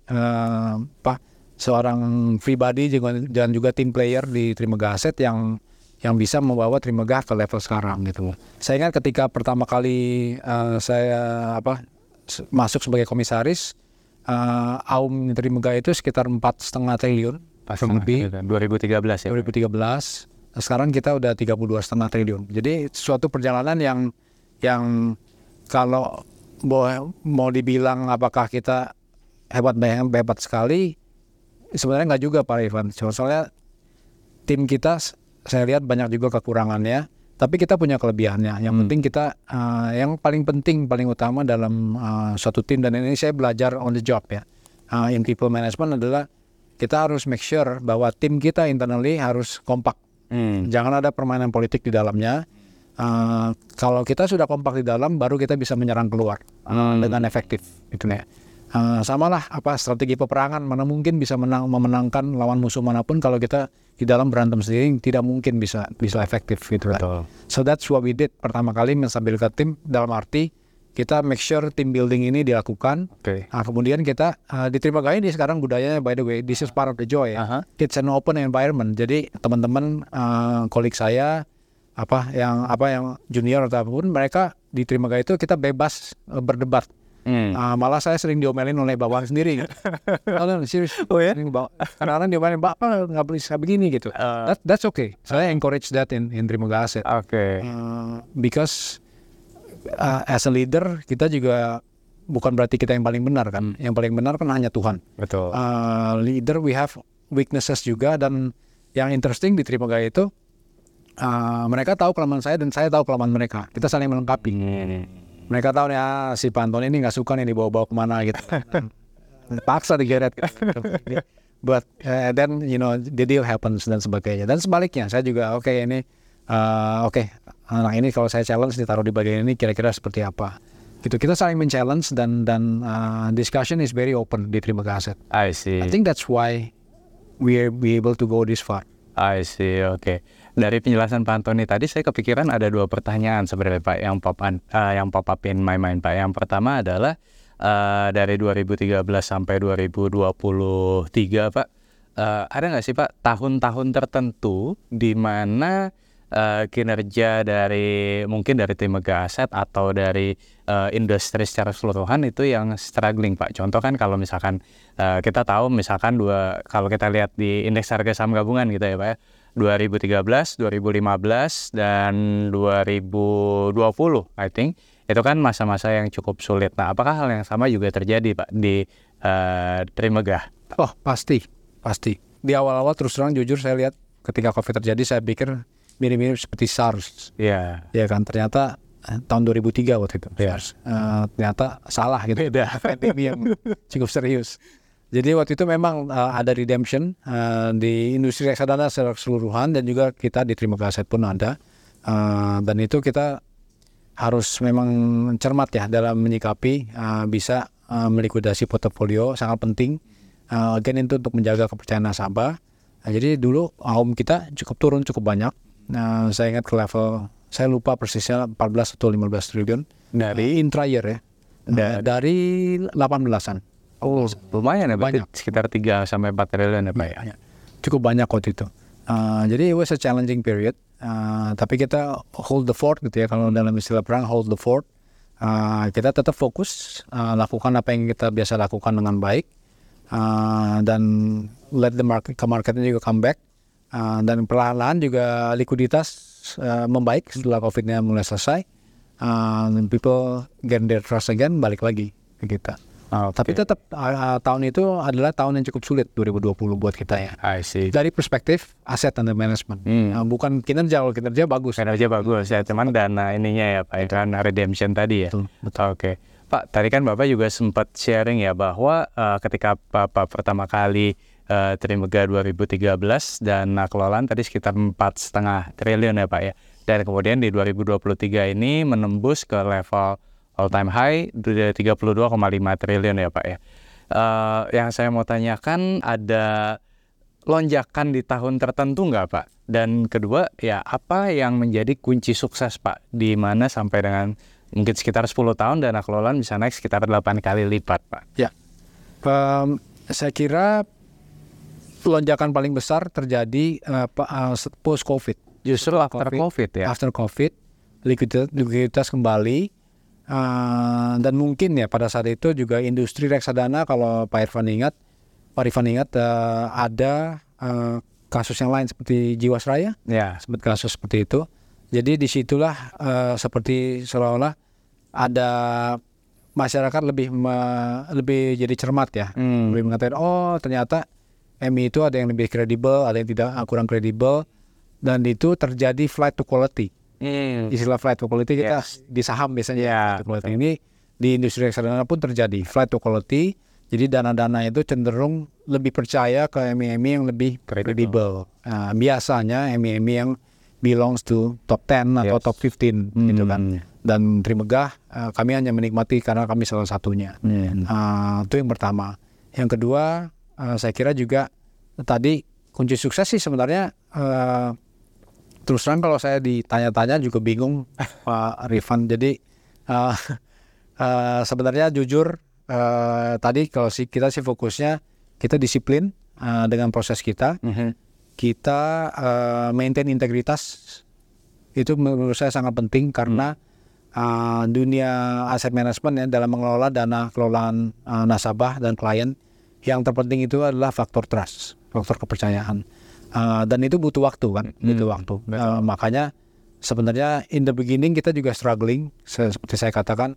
A: seorang pribadi dan juga tim player di Trimegah Aset yang bisa membawa Trimegah ke level sekarang gitu. Saya ingat ketika pertama kali saya masuk sebagai komisaris, AUM Trimegah itu sekitar 4,5 triliun lebih.
B: 2013 ya.
A: 2013. Sekarang kita udah 32,5 triliun. Jadi suatu perjalanan yang kalau mau dibilang apakah kita hebat sekali, sebenarnya nggak juga Pak Ivan. Soalnya tim kita saya lihat banyak juga kekurangannya, tapi kita punya kelebihannya. Yang penting kita, yang paling penting, paling utama dalam suatu tim, dan ini saya belajar on the job ya, in people management adalah kita harus make sure bahwa tim kita internally harus kompak. Jangan ada permainan politik di dalamnya. Kalau kita sudah kompak di dalam, baru kita bisa menyerang keluar dengan efektif. Itu ya. Samalah strategi peperangan, mana mungkin bisa memenangkan lawan musuh manapun kalau kita di dalam berantem sendiri, tidak mungkin bisa efektif gitu lah. So that's what we did. Pertama kali menstabilkan tim dalam arti kita make sure team building ini dilakukan. Kemudian kita diterima gaya ini sekarang budayanya, by the way, this is part of the joy ya. It's an open environment. Jadi teman-teman kolik saya yang junior ataupun mereka diterima gaya itu kita bebas berdebat. Malah saya sering diomelin oleh bawahan sendiri gitu. Serius.
B: Oh ya?
A: Kadang-kadang diomelin, Bapak nggak bisa begini gitu. That's okay. Saya encourage that in Trimegah Asset. Because as a leader kita juga bukan berarti kita yang paling benar kan. Yang paling benar kan hanya Tuhan.
B: Betul.
A: Leader we have weaknesses juga, dan yang interesting di Trimegah itu mereka tahu kelemahan saya dan saya tahu kelemahan mereka. Kita saling melengkapi. Mereka tahu nih si Pak Antoni ini nggak suka nih dibawa-bawa kemana gitu. Paksa digeret. But then the deal happens dan sebagainya. Dan sebaliknya saya juga ini anak ini kalau saya challenge ditaruh di bagian ini kira-kira seperti apa. Gitu, kita saling men-challenge dan discussion is very open di Trimegah Asset.
B: I see.
A: I think that's why we are able to go this far.
B: I see, oke. Dari penjelasan Pak Antoni tadi saya kepikiran ada 2 pertanyaan sebenarnya Pak yang pop up in my mind Pak. Yang pertama adalah dari 2013 sampai 2023 Pak, ada nggak sih Pak tahun-tahun tertentu di mana kinerja mungkin dari Trimegah Asset atau dari industri secara keseluruhan itu yang struggling Pak? Contoh kan kalau misalkan kita tahu misalkan kalau kita lihat di indeks harga saham gabungan gitu ya Pak ya, 2013, 2015 dan 2020 I think itu kan masa-masa yang cukup sulit. Nah, apakah hal yang sama juga terjadi Pak di Trimegah?
A: Oh pasti. Di awal-awal terus terang jujur saya lihat ketika COVID terjadi saya pikir mirip-mirip seperti SARS.
B: Iya.
A: Ya kan, ternyata tahun 2003 waktu itu.
B: SARS.
A: Ternyata salah gitu. Beda. Pandemi yang cukup serius. Jadi waktu itu memang ada redemption di industri reksadana secara keseluruhan, dan juga kita di Trimegah Asset pun ada. Dan itu kita harus memang cermat ya dalam menyikapi bisa melikuidasi portofolio, sangat penting. Again itu untuk menjaga kepercayaan nasabah. Jadi dulu AUM kita cukup turun cukup banyak. Saya ingat ke level, saya lupa persisnya 14 atau 15 triliun dari intra-year ya. Dari 18-an.
B: Oh, lumayan ya,
A: banyak.
B: Sekitar 3 sampai 4 triliun ya Pak ya.
A: Cukup banyak waktu itu. Jadi it was a challenging period. Tapi kita hold the fort gitu ya, kalau dalam istilah perang hold the fort. Kita tetap fokus, lakukan apa yang kita biasa lakukan dengan baik, dan let the marketnya juga come back, dan perlahan-lahan juga likuiditas membaik setelah COVID-nya mulai selesai. People get their trust again, balik lagi ke kita. Tapi tetap tahun itu adalah tahun yang cukup sulit 2020 buat kita ya.
B: I see.
A: Dari perspektif asset under management, bukan kinerja. Kalau kinerja bagus.
B: Kinerja bagus ya, cuman dana ininya ya Pak, karena redemption tadi ya. Betul. Oke. Pak, tadi kan Bapak juga sempat sharing ya bahwa ketika Bapak pertama kali Trimegah 2013 dan kelolaan tadi sekitar 4,5 triliun ya Pak ya. Dan kemudian di 2023 ini menembus ke level all time high 32,5 triliun ya Pak ya. Yang saya mau tanyakan, ada lonjakan di tahun tertentu nggak Pak? Dan kedua ya, apa yang menjadi kunci sukses Pak, di mana sampai dengan mungkin sekitar 10 tahun dana kelolaan bisa naik sekitar 8 kali lipat Pak?
A: Ya, saya kira lonjakan paling besar terjadi post COVID.
B: Justru after COVID ya?
A: After COVID, likuiditas kembali. Dan mungkin ya pada saat itu juga industri reksadana, kalau Pak Irfan ingat ada kasus yang lain seperti Jiwasraya, seperti kasus seperti itu. Jadi disitulah seperti seolah-olah ada masyarakat lebih jadi cermat ya, lebih mengatakan ternyata MI itu ada yang lebih kredibel, ada yang tidak kurang kredibel, dan itu terjadi flight to quality. Istilah flight to quality kita di saham biasanya. Ini di industri reksadana pun terjadi flight to quality. Jadi dana-dana itu cenderung lebih percaya ke MI-MI yang lebih kredibel. Biasanya MI-MI yang belongs to top 10 atau top 15 gitu kan. Dan Trimegah kami hanya menikmati karena kami salah satunya. Itu yang pertama. Yang kedua, saya kira juga tadi kunci sukses sih sebenarnya. Terus terang kalau saya ditanya-tanya juga bingung Pak Rifan. Jadi Sebenarnya jujur tadi kalau kita sih fokusnya kita disiplin dengan proses kita. Kita maintain integritas. Itu menurut saya sangat penting karena dunia aset manajemen ya, dalam mengelola dana kelolaan nasabah dan klien, yang terpenting itu adalah faktor trust, faktor kepercayaan, dan itu butuh waktu kan, butuh waktu. Makanya sebenarnya in the beginning kita juga struggling, seperti saya katakan,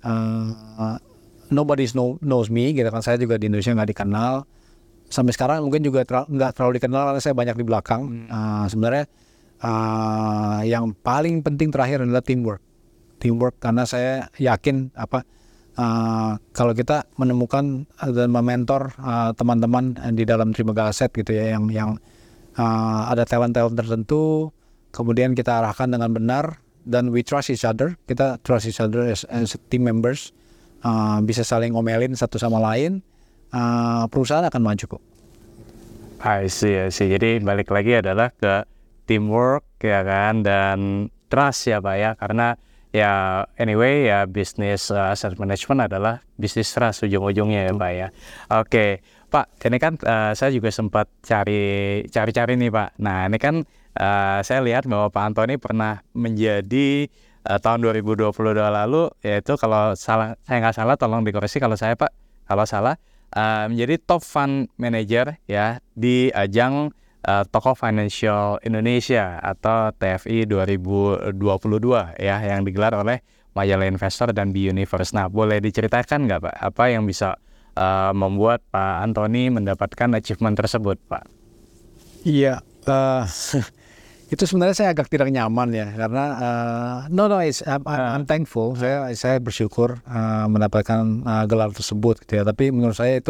A: nobody knows me, gitu kan. Saya juga di Indonesia nggak dikenal. Sampai sekarang mungkin juga nggak terlalu dikenal karena saya banyak di belakang. Sebenarnya yang paling penting terakhir adalah teamwork, karena saya yakin kalau kita menemukan dan mementor teman-teman di dalam Trimegah Asset gitu ya, yang ada talent tertentu, kemudian kita arahkan dengan benar dan we trust each other, kita trust each other as team members, bisa saling ngomelin satu sama lain, perusahaan akan maju kok.
B: I see. Jadi balik lagi adalah ke teamwork ya kan, dan trust ya Pak ya, karena ya anyway ya bisnis asset management adalah bisnis trust ujung-ujungnya ya Pak ya. Oke Pak, ini kan saya juga sempat cari nih Pak. Nah ini kan saya lihat bahwa Pak Antoni pernah menjadi tahun 2022 lalu, yaitu kalau saya nggak salah tolong dikoreksi kalau saya Pak, kalau salah, menjadi top fund manager ya di ajang Tokoh Financial Indonesia atau TFI 2022 ya, yang digelar oleh Majalah Investor dan B Universe. Nah, boleh diceritakan nggak Pak, apa yang bisa membuat Pak Antoni mendapatkan achievement tersebut Pak?
A: Iya, itu sebenarnya saya agak tidak nyaman ya, karena I'm thankful, saya bersyukur mendapatkan gelar tersebut gitu ya. Tapi menurut saya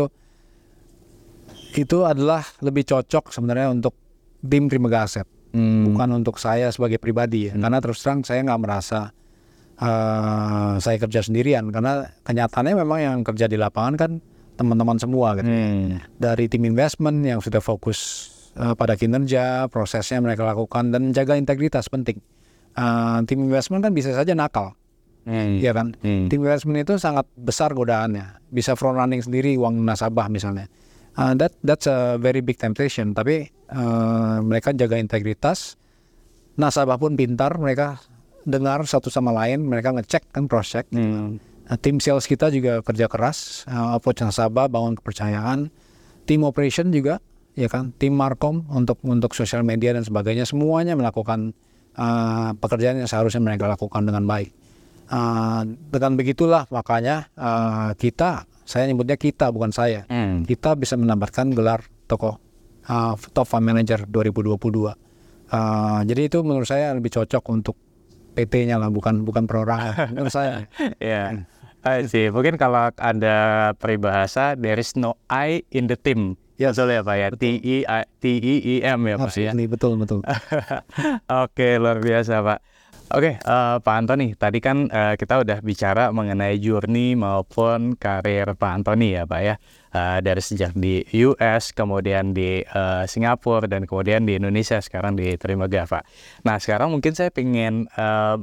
A: itu adalah lebih cocok sebenarnya untuk tim Trimegah Asset, bukan untuk saya sebagai pribadi ya. Karena terus terang saya nggak merasa saya kerja sendirian, karena kenyataannya memang yang kerja di lapangan kan teman-teman semua gitu. Dari tim investment yang sudah fokus pada kinerja, prosesnya mereka lakukan, dan jaga integritas penting. Tim investment kan bisa saja nakal, ya kan. Tim investment itu sangat besar godaannya, bisa front running sendiri uang nasabah misalnya. That's a very big temptation. Tapi mereka jaga integritas, nasabah pun pintar, mereka dengar satu sama lain, mereka ngecek kan, cross check. Tim sales kita juga kerja keras, approach nasabah, bangun kepercayaan. Tim operation juga, ya kan, tim markom untuk sosial media dan sebagainya, semuanya melakukan pekerjaan yang seharusnya mereka lakukan dengan baik. Dengan begitulah makanya saya nyebutnya kita, bukan saya. Kita bisa mendapatkan gelar Top Fund Manager 2022. Jadi itu menurut saya lebih cocok untuk PT-nya lah, bukan perorangan menurut saya.
B: Ya, sih. Mungkin kalau ada peribahasa, there is no I in the team. Ya, betul ya Pak ya. TEAM ya Pak ya.
A: Betul.
B: Oke, luar biasa Pak. Oke, Pak Antoni, tadi kan kita udah bicara mengenai journey maupun karir Pak Antoni ya Pak ya, dari sejak di US, kemudian di Singapura, dan kemudian di Indonesia, sekarang di Trimegah Pak. Nah sekarang mungkin saya ingin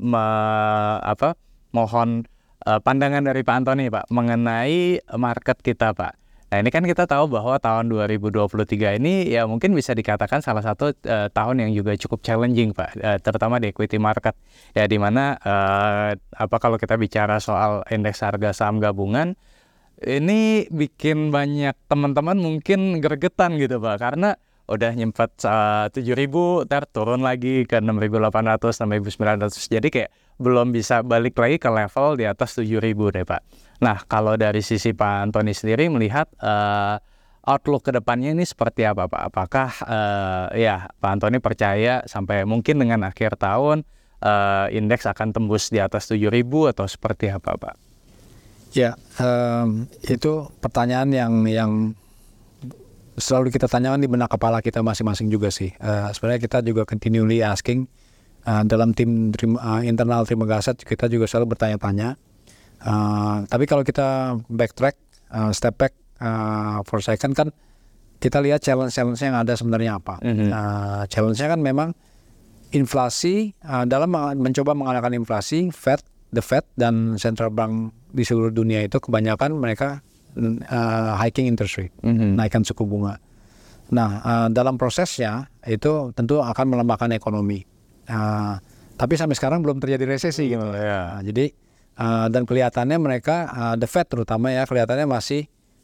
B: mohon pandangan dari Pak Antoni Pak mengenai market kita Pak. Nah ini kan kita tahu bahwa tahun 2023 ini ya mungkin bisa dikatakan salah satu tahun yang juga cukup challenging Pak, terutama di equity market ya, dimana kalau kita bicara soal indeks harga saham gabungan ini bikin banyak teman-teman mungkin gregetan gitu Pak, karena udah nyempet 7.000, turun lagi ke 6.800, 6.900, jadi kayak belum bisa balik lagi ke level di atas 7.000 deh Pak. Nah kalau dari sisi Pak Antoni sendiri melihat outlook ke depannya ini seperti apa Pak? Apakah Pak Antoni percaya sampai mungkin dengan akhir tahun indeks akan tembus di atas 7.000 atau seperti apa Pak?
A: Ya, itu pertanyaan yang selalu kita tanyakan di benak kepala kita masing-masing juga sih. Sebenarnya kita juga continually asking dalam tim internal Trimegah Asset, kita juga selalu bertanya-tanya. Tapi kalau kita backtrack, step back for a second, kan kita lihat challenge-challenge yang ada sebenarnya apa. Challenge-nya kan memang inflasi, dalam mencoba mengalahkan inflasi, Fed the Fed dan central bank di seluruh dunia itu kebanyakan mereka hiking interest rate, naikkan suku bunga. Nah, dalam prosesnya itu tentu akan melemahkan ekonomi. Tapi sampai sekarang belum terjadi resesi gitu.
B: Ya.
A: Jadi dan kelihatannya mereka the Fed terutama ya kelihatannya masih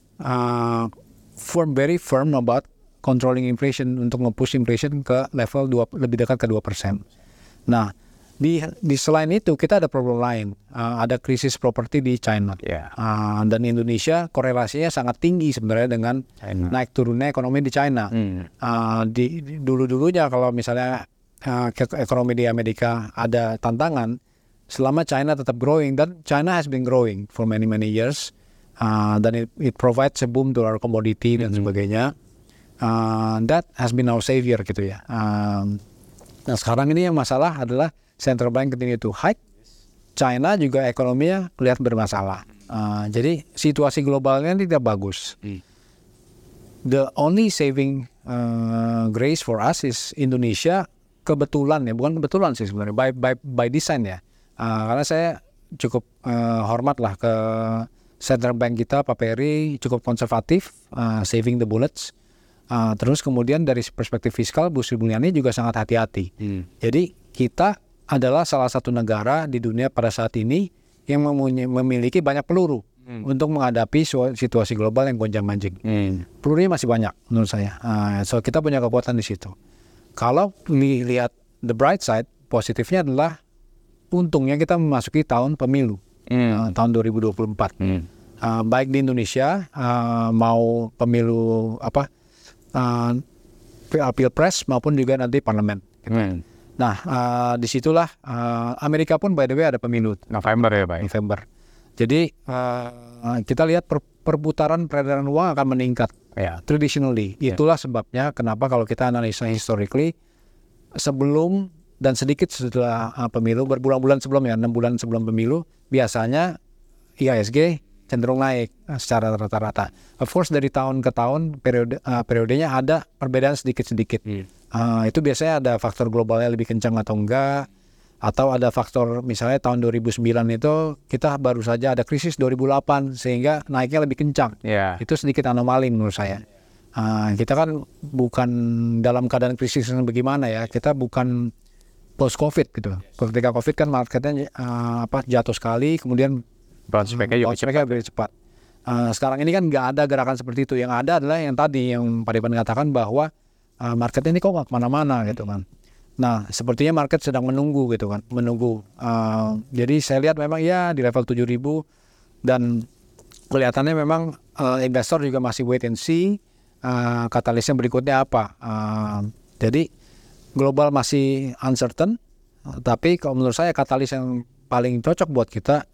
A: very firm about controlling inflation untuk nge-push inflation ke level lebih dekat ke 2%. Nah, di selain itu kita ada problem lain, ada krisis properti di China. Dan Indonesia korelasinya sangat tinggi sebenarnya dengan naik turunnya ekonomi di China. Dulu-dulunya kalau misalnya ekonomi di Amerika ada tantangan, selama China tetap growing, dan China has been growing for many years, dan it provides a boom to our commodity dan sebagainya. That has been our savior gitu ya. Nah sekarang ini yang masalah adalah central bank continue to hike, China juga ekonominya kelihatan bermasalah. Jadi situasi globalnya tidak bagus. The only saving grace for us is Indonesia, kebetulan ya, bukan kebetulan sih sebenarnya, by design ya. Karena saya cukup hormat lah ke central bank kita, Pak Peri cukup konservatif, saving the bullets. Terus kemudian dari perspektif fiskal Bu Sri Mulyani juga sangat hati-hati. Jadi kita adalah salah satu negara di dunia pada saat ini yang memiliki banyak peluru untuk menghadapi situasi global yang gonjang-ganjing. Pelurunya masih banyak menurut saya. So kita punya kekuatan di situ. Kalau lihat the bright side, positifnya adalah untungnya kita memasuki tahun pemilu, tahun 2024. Baik di Indonesia mau pemilu pilpres maupun juga nanti parlemen. Nah, disitulah Amerika pun by the way ada pemilu
B: November ya Pak.
A: November. Jadi kita lihat perputaran peredaran uang akan meningkat. Traditionally, itulah sebabnya kenapa kalau kita analisa historically sebelum dan sedikit setelah pemilu, berbulan-bulan sebelumnya, 6 bulan sebelum pemilu, biasanya IHSG cenderung naik secara rata-rata. Of course dari tahun ke tahun periodenya ada perbedaan sedikit-sedikit. Itu biasanya ada faktor globalnya lebih kencang atau enggak, atau ada faktor misalnya tahun 2009 itu kita baru saja ada krisis 2008 sehingga naiknya lebih kencang. Itu sedikit anomali menurut saya. Kita kan bukan dalam keadaan krisis yang bagaimana ya, kita bukan post COVID gitu. Ketika COVID kan marketnya jatuh sekali, kemudian
B: bounce back-nya
A: lebih cepat. Sekarang ini kan nggak ada gerakan seperti itu. Yang ada adalah yang tadi yang Pak Depan katakan bahwa marketnya ini kok nggak kemana-mana gitu kan. Nah sepertinya market sedang menunggu gitu kan, menunggu. Jadi saya lihat memang ya di level 7.000 dan kelihatannya memang investor juga masih wait and see. Katalisnya berikutnya apa? Jadi global masih uncertain, tapi kalau menurut saya katalis yang paling cocok buat kita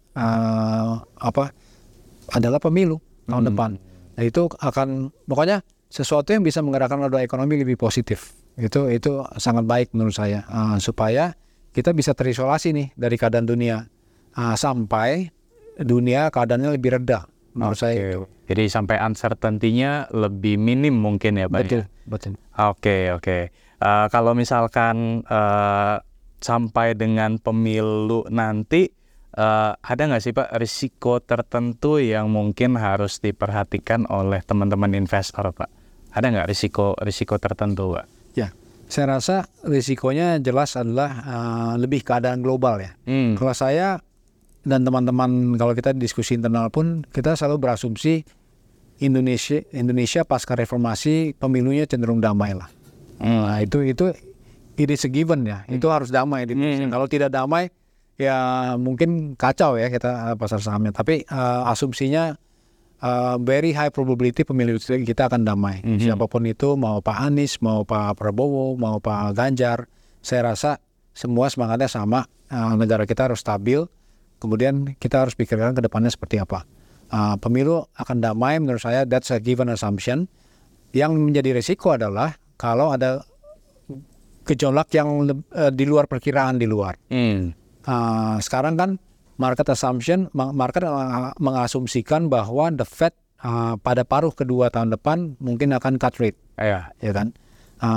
A: adalah pemilu tahun depan. Nah, itu akan pokoknya sesuatu yang bisa menggerakkan roda ekonomi lebih positif. Itu sangat baik menurut saya, supaya kita bisa terisolasi nih dari keadaan dunia sampai dunia keadaannya lebih reda menurut saya.
B: Jadi sampai uncertainty-nya lebih minim mungkin ya Pak.
A: Betul.
B: Oke. Kalau misalkan sampai dengan pemilu nanti ada nggak sih Pak risiko tertentu yang mungkin harus diperhatikan oleh teman-teman investor Pak? Ada nggak risiko tertentu Pak?
A: Ya, saya rasa risikonya jelas adalah lebih keadaan global ya. Kalau saya dan teman-teman kalau kita diskusi internal pun kita selalu berasumsi Indonesia pasca reformasi pemilunya cenderung damai lah. Nah, itu it is a given ya. Itu harus damai di Indonesia. Kalau tidak damai ya mungkin kacau ya kita pasar sahamnya. Tapi asumsinya very high probability pemilu kita akan damai. Siapapun itu, mau Pak Anies, mau Pak Prabowo, mau Pak Ganjar, saya rasa semua semangatnya sama. Negara kita harus stabil. Kemudian kita harus pikirkan ke depannya seperti apa. Pemilu akan damai menurut saya, that's a given assumption. Yang menjadi risiko adalah kalau ada gejolak yang di luar perkiraan di luar. Sekarang kan market mengasumsikan bahwa the Fed pada paruh kedua tahun depan mungkin akan cut rate, ya kan?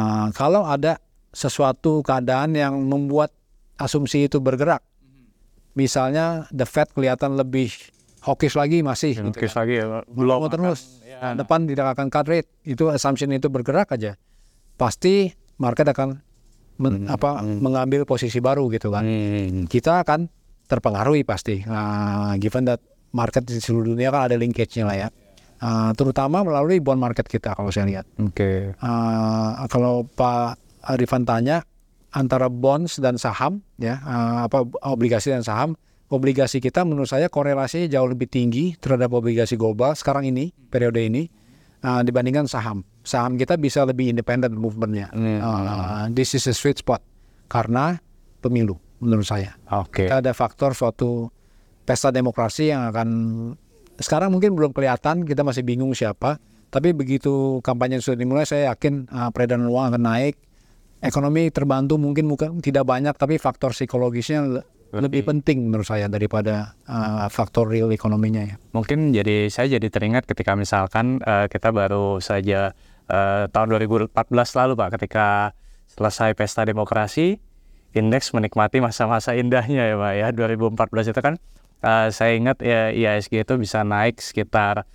A: Kalau ada sesuatu keadaan yang membuat asumsi itu bergerak, misalnya the Fed kelihatan lebih hawkish lagi masih gitu
B: Mungkin
A: kan.
B: lagi ya, belum
A: Mau terus
B: ya.
A: depan tidak akan cut rate, itu assumption itu bergerak aja, pasti market akan mengambil posisi baru gitu kan. Kita akan terpengaruhi pasti, given that market di seluruh dunia kan ada linkage-nya lah ya. Terutama melalui bond market kita kalau saya lihat.
B: Oke.
A: Kalau Pak Arifan tanya antara bonds dan saham ya, obligasi dan saham, obligasi kita menurut saya korelasinya jauh lebih tinggi terhadap obligasi global sekarang ini, periode ini, dibandingkan saham. Saham kita bisa lebih independen movementnya. This is a sweet spot karena pemilu menurut saya.
B: Oke.
A: Kita ada faktor suatu pesta demokrasi yang akan sekarang mungkin belum kelihatan, kita masih bingung siapa, tapi begitu kampanye sudah dimulai saya yakin peredaran uang akan naik, ekonomi terbantu mungkin tidak banyak, tapi faktor psikologisnya lebih penting menurut saya daripada faktor real ekonominya ya.
B: Mungkin saya jadi teringat ketika misalkan kita baru saja tahun 2014 lalu Pak, ketika selesai pesta demokrasi, indeks menikmati masa-masa indahnya ya Pak ya. 2014 itu kan saya ingat ya IHSG itu bisa naik sekitar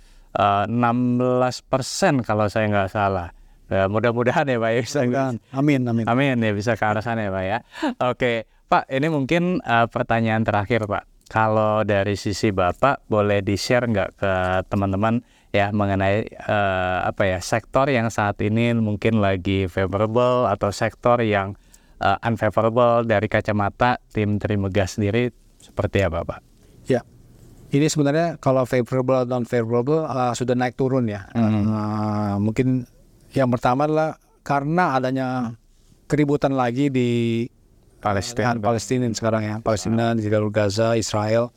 B: 16% kalau saya nggak salah. Mudah-mudahan ya Pak ya bisa.
A: Amin.
B: Amin ya, bisa ke arah sana ya Pak ya. Oke Pak, ini mungkin pertanyaan terakhir Pak. Kalau dari sisi Bapak boleh di-share nggak ke teman-teman ya mengenai sektor yang saat ini mungkin lagi favorable atau sektor yang unfavorable dari kacamata tim Trimegah sendiri seperti apa Pak?
A: Ya, ini sebenarnya kalau favorable dan non-favorable sudah naik turun ya. Mungkin yang pertama adalah karena adanya keributan lagi di Palestina sekarang ya, Palestina, di jalur Gaza, Israel,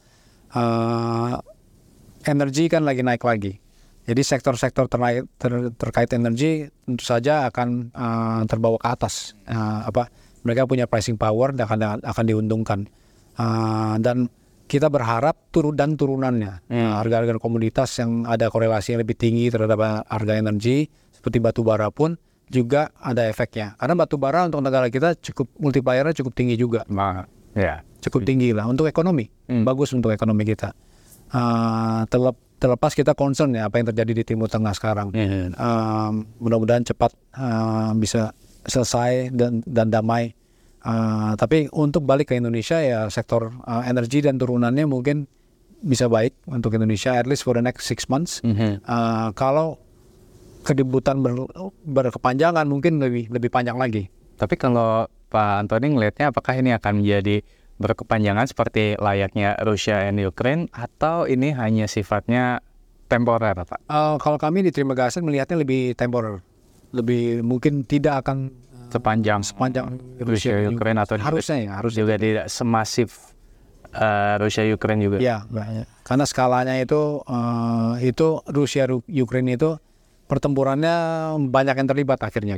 A: energi kan lagi naik lagi. Jadi sektor-sektor terkait energi tentu saja akan terbawa ke atas. Mereka punya pricing power dan akan diuntungkan. Dan kita berharap turunannya harga-harga komoditas yang ada korelasi yang lebih tinggi terhadap harga energi seperti batu bara pun juga ada efeknya. Karena batu bara untuk negara kita multiplier-nya cukup tinggi juga. Cukup tinggi lah untuk ekonomi. Bagus untuk ekonomi kita. Terlepas kita concern ya apa yang terjadi di Timur Tengah sekarang. Mudah-mudahan cepat bisa selesai dan damai. Tapi untuk balik ke Indonesia ya sektor energi dan turunannya mungkin bisa baik untuk Indonesia at least for the next 6 months. Kalau keributan berkepanjangan mungkin lebih panjang lagi.
B: Tapi kalau Pak Antoni ngelihatnya apakah ini akan menjadi berkepanjangan seperti layaknya Rusia and Ukraine atau ini hanya sifatnya temporer Pak?
A: Kalau kami di Trimegah melihatnya lebih temporer, lebih mungkin tidak akan sepanjang
B: Rusia Ukraine atau
A: harusnya
B: juga tidak semasif Rusia Ukraine juga.
A: Ya, karena skalanya itu Rusia Ukraine itu pertempurannya banyak yang terlibat akhirnya.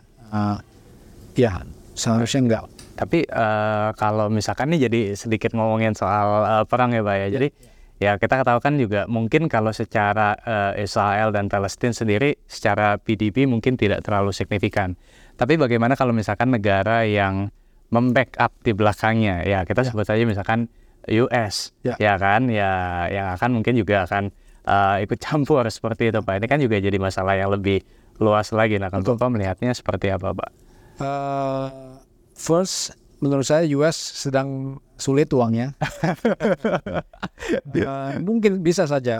A: Seharusnya enggak.
B: Tapi kalau misalkan nih jadi sedikit ngomongin soal perang ya Pak ya. Jadi ya kita tahu kan juga mungkin kalau secara Israel dan Palestina sendiri secara PDB mungkin tidak terlalu signifikan. Tapi bagaimana kalau misalkan negara yang membackup di belakangnya ya kita sebut saja misalkan US ya kan ya yang akan mungkin juga akan ikut campur seperti itu Pak. Ini kan juga jadi masalah yang lebih luas lagi. Nah kalau Bapak melihatnya seperti apa Pak?
A: First, menurut saya US sedang sulit uangnya. Mungkin bisa saja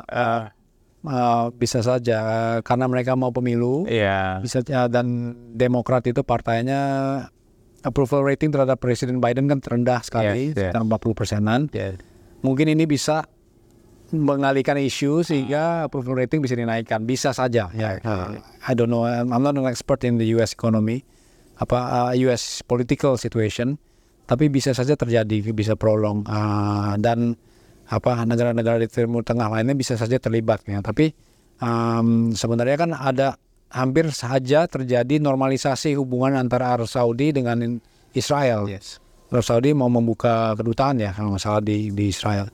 A: karena mereka mau pemilu. Bisa dan Demokrat itu partainya approval rating terhadap Presiden Biden kan terendah sekali, sekitar 40%-an. Mungkin ini bisa mengalihkan isu sehingga approval rating bisa dinaikkan, bisa saja. I don't know, I'm not an expert in the US economy, US political situation, tapi bisa saja terjadi, bisa prolong dan negara-negara di Timur Tengah lainnya bisa saja terlibat ya. Tapi sebenarnya kan ada hampir saja terjadi normalisasi hubungan antara Arab Saudi dengan Israel. Arab Saudi mau membuka kedutaan ya kalau nggak salah di Israel.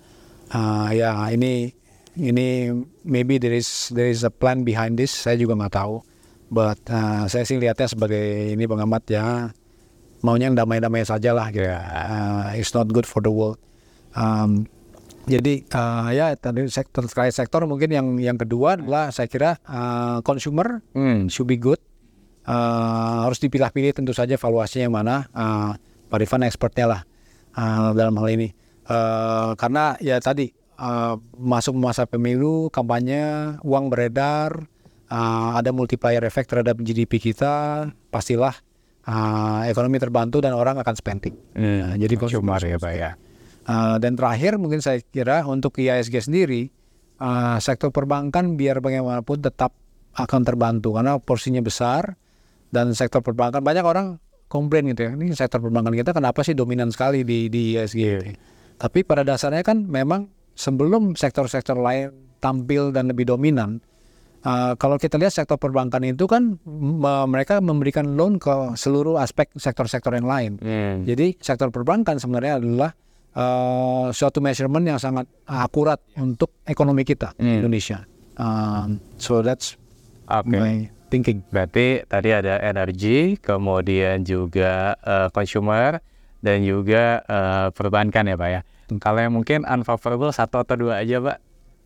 A: Ini maybe there is a plan behind this. Saya juga nggak tahu. But saya sih lihatnya sebagai ini pengamat ya maunya yang damai-damai saja lah gitu. It's not good for the world. Jadi ya tadi terkait sektor mungkin yang kedua adalah saya kira consumer should be good. Harus dipilah-pilih tentu saja valuasinya yang mana. Pak Rifan expertnya lah dalam hal ini. Karena ya tadi masuk masa pemilu, kampanye, uang beredar, ada multiplier effect terhadap GDP kita, pastilah ekonomi terbantu dan orang akan spending.
B: Jadi consumer ya Pak ya.
A: Dan terakhir mungkin saya kira untuk IISG sendiri, sektor perbankan biar bagaimanapun tetap akan terbantu karena porsinya besar dan sektor perbankan banyak orang komplain gitu ya, ini sektor perbankan kita kenapa sih dominan sekali di IISG. Tapi pada dasarnya kan memang sebelum sektor-sektor lain tampil dan lebih dominan, kalau kita lihat sektor perbankan itu kan mereka memberikan loan ke seluruh aspek sektor-sektor yang lain. Jadi sektor perbankan sebenarnya adalah suatu measurement yang sangat akurat untuk ekonomi kita di Indonesia. So that's my thinking.
B: Berarti tadi ada energi, kemudian juga consumer, dan juga perbankan ya Pak ya. Kalau yang mungkin unfavorable 1 atau 2 aja Pak?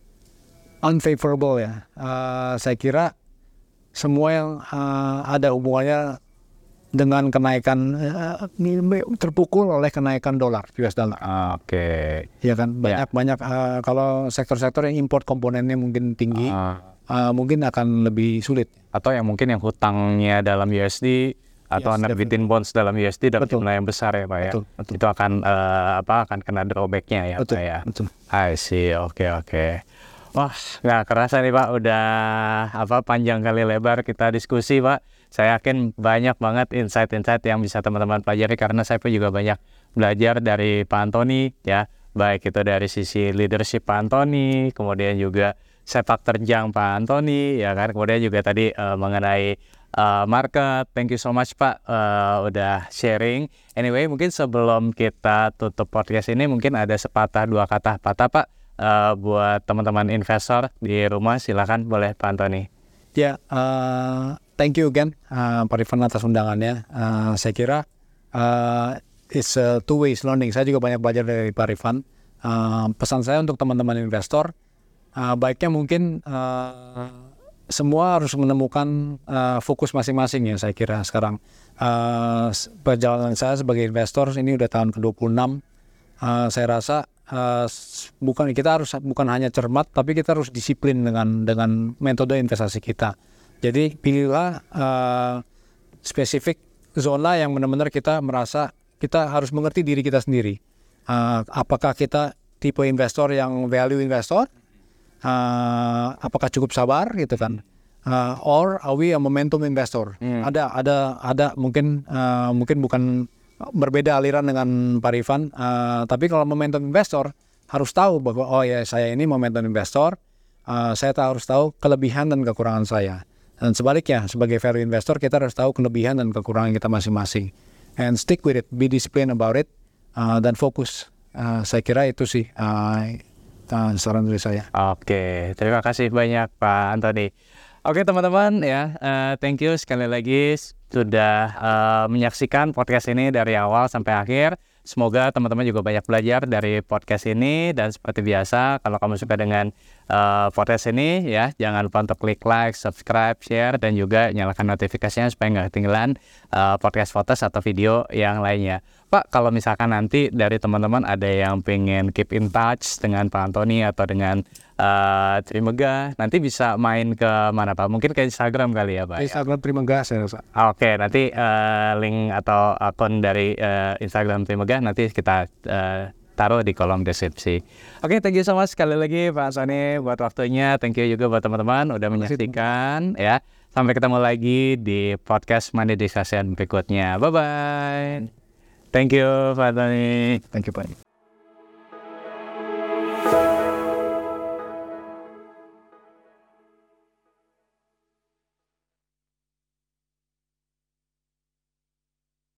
A: Unfavorable ya. Saya kira semua yang ada hubungannya dengan kenaikan terpukul oleh kenaikan dolar US dollar.
B: Oke.
A: Ya kan banyak kalau sektor-sektor yang import komponennya mungkin tinggi, mungkin akan lebih sulit.
B: Atau yang mungkin yang hutangnya dalam USD atau nerbitin bonds dalam USD dalam jumlah yang besar ya Pak ya. Betul. Itu akan akan kena drawback-nya ya Pak ya. Betul. I see. Oke. Wah, nggak kerasa nih Pak, udah panjang kali lebar kita diskusi Pak. Saya yakin banyak banget insight-insight yang bisa teman-teman pelajari karena saya pun juga banyak belajar dari Pak Antoni ya. Baik itu dari sisi leadership Pak Antoni, kemudian juga sepak terjang Pak Antoni ya kan. Kemudian juga tadi mengenai market. Thank you so much Pak udah sharing. Anyway, mungkin sebelum kita tutup podcast ini mungkin ada sepatah dua kata patah Pak buat teman-teman investor di rumah, silakan boleh Pak Antoni.
A: Ya, thank you again Pak Rifan atas undangannya. Saya kira it's a two ways learning. Saya juga banyak belajar dari Pak Rifan. Pesan saya untuk teman-teman investor, baiknya mungkin semua harus menemukan fokus masing-masing ya saya kira sekarang. Perjalanan saya sebagai investor ini udah tahun ke-26. Saya rasa bukan hanya cermat, tapi kita harus disiplin dengan metode investasi kita. Jadi pilihlah spesifik zona yang benar-benar kita merasa kita harus mengerti diri kita sendiri. Apakah kita tipe investor yang value investor? Apakah cukup sabar gitu kan? Or are we a momentum investor? Ada mungkin bukan berbeda aliran dengan Pak Rifan, tapi kalau momentum investor harus tahu bahwa saya ini momentum investor, saya harus tahu kelebihan dan kekurangan saya. Dan sebaliknya sebagai value investor kita harus tahu kelebihan dan kekurangan kita masing-masing. And stick with it, be disciplined about it, dan fokus. Saya kira itu sih saran dari saya.
B: Oke, terima kasih banyak Pak Antoni. Oke teman-teman ya, thank you sekali lagi sudah menyaksikan podcast ini dari awal sampai akhir. Semoga teman-teman juga banyak belajar dari podcast ini. Dan seperti biasa, kalau kamu suka dengan podcast ini ya, jangan lupa untuk klik like, subscribe, share, dan juga nyalakan notifikasinya supaya nggak ketinggalan podcast fotos atau video yang lainnya. Pak, kalau misalkan nanti dari teman-teman ada yang pengen keep in touch dengan Pak Antoni atau dengan Trimegah, nanti bisa main ke mana Pak? Mungkin ke Instagram kali ya Pak?
A: Instagram Trimegah saya rasa.
B: Oke, nanti link atau akun dari Instagram Trimegah nanti kita taruh di kolom deskripsi. Oke, thank you so much sekali lagi Pak Antoni buat waktunya. Thank you juga buat teman-teman udah menyaksikan ya. Sampai ketemu lagi di podcast Money Discussion berikutnya. Bye-bye. Thank you Pak Antoni.
A: Thank you Pak.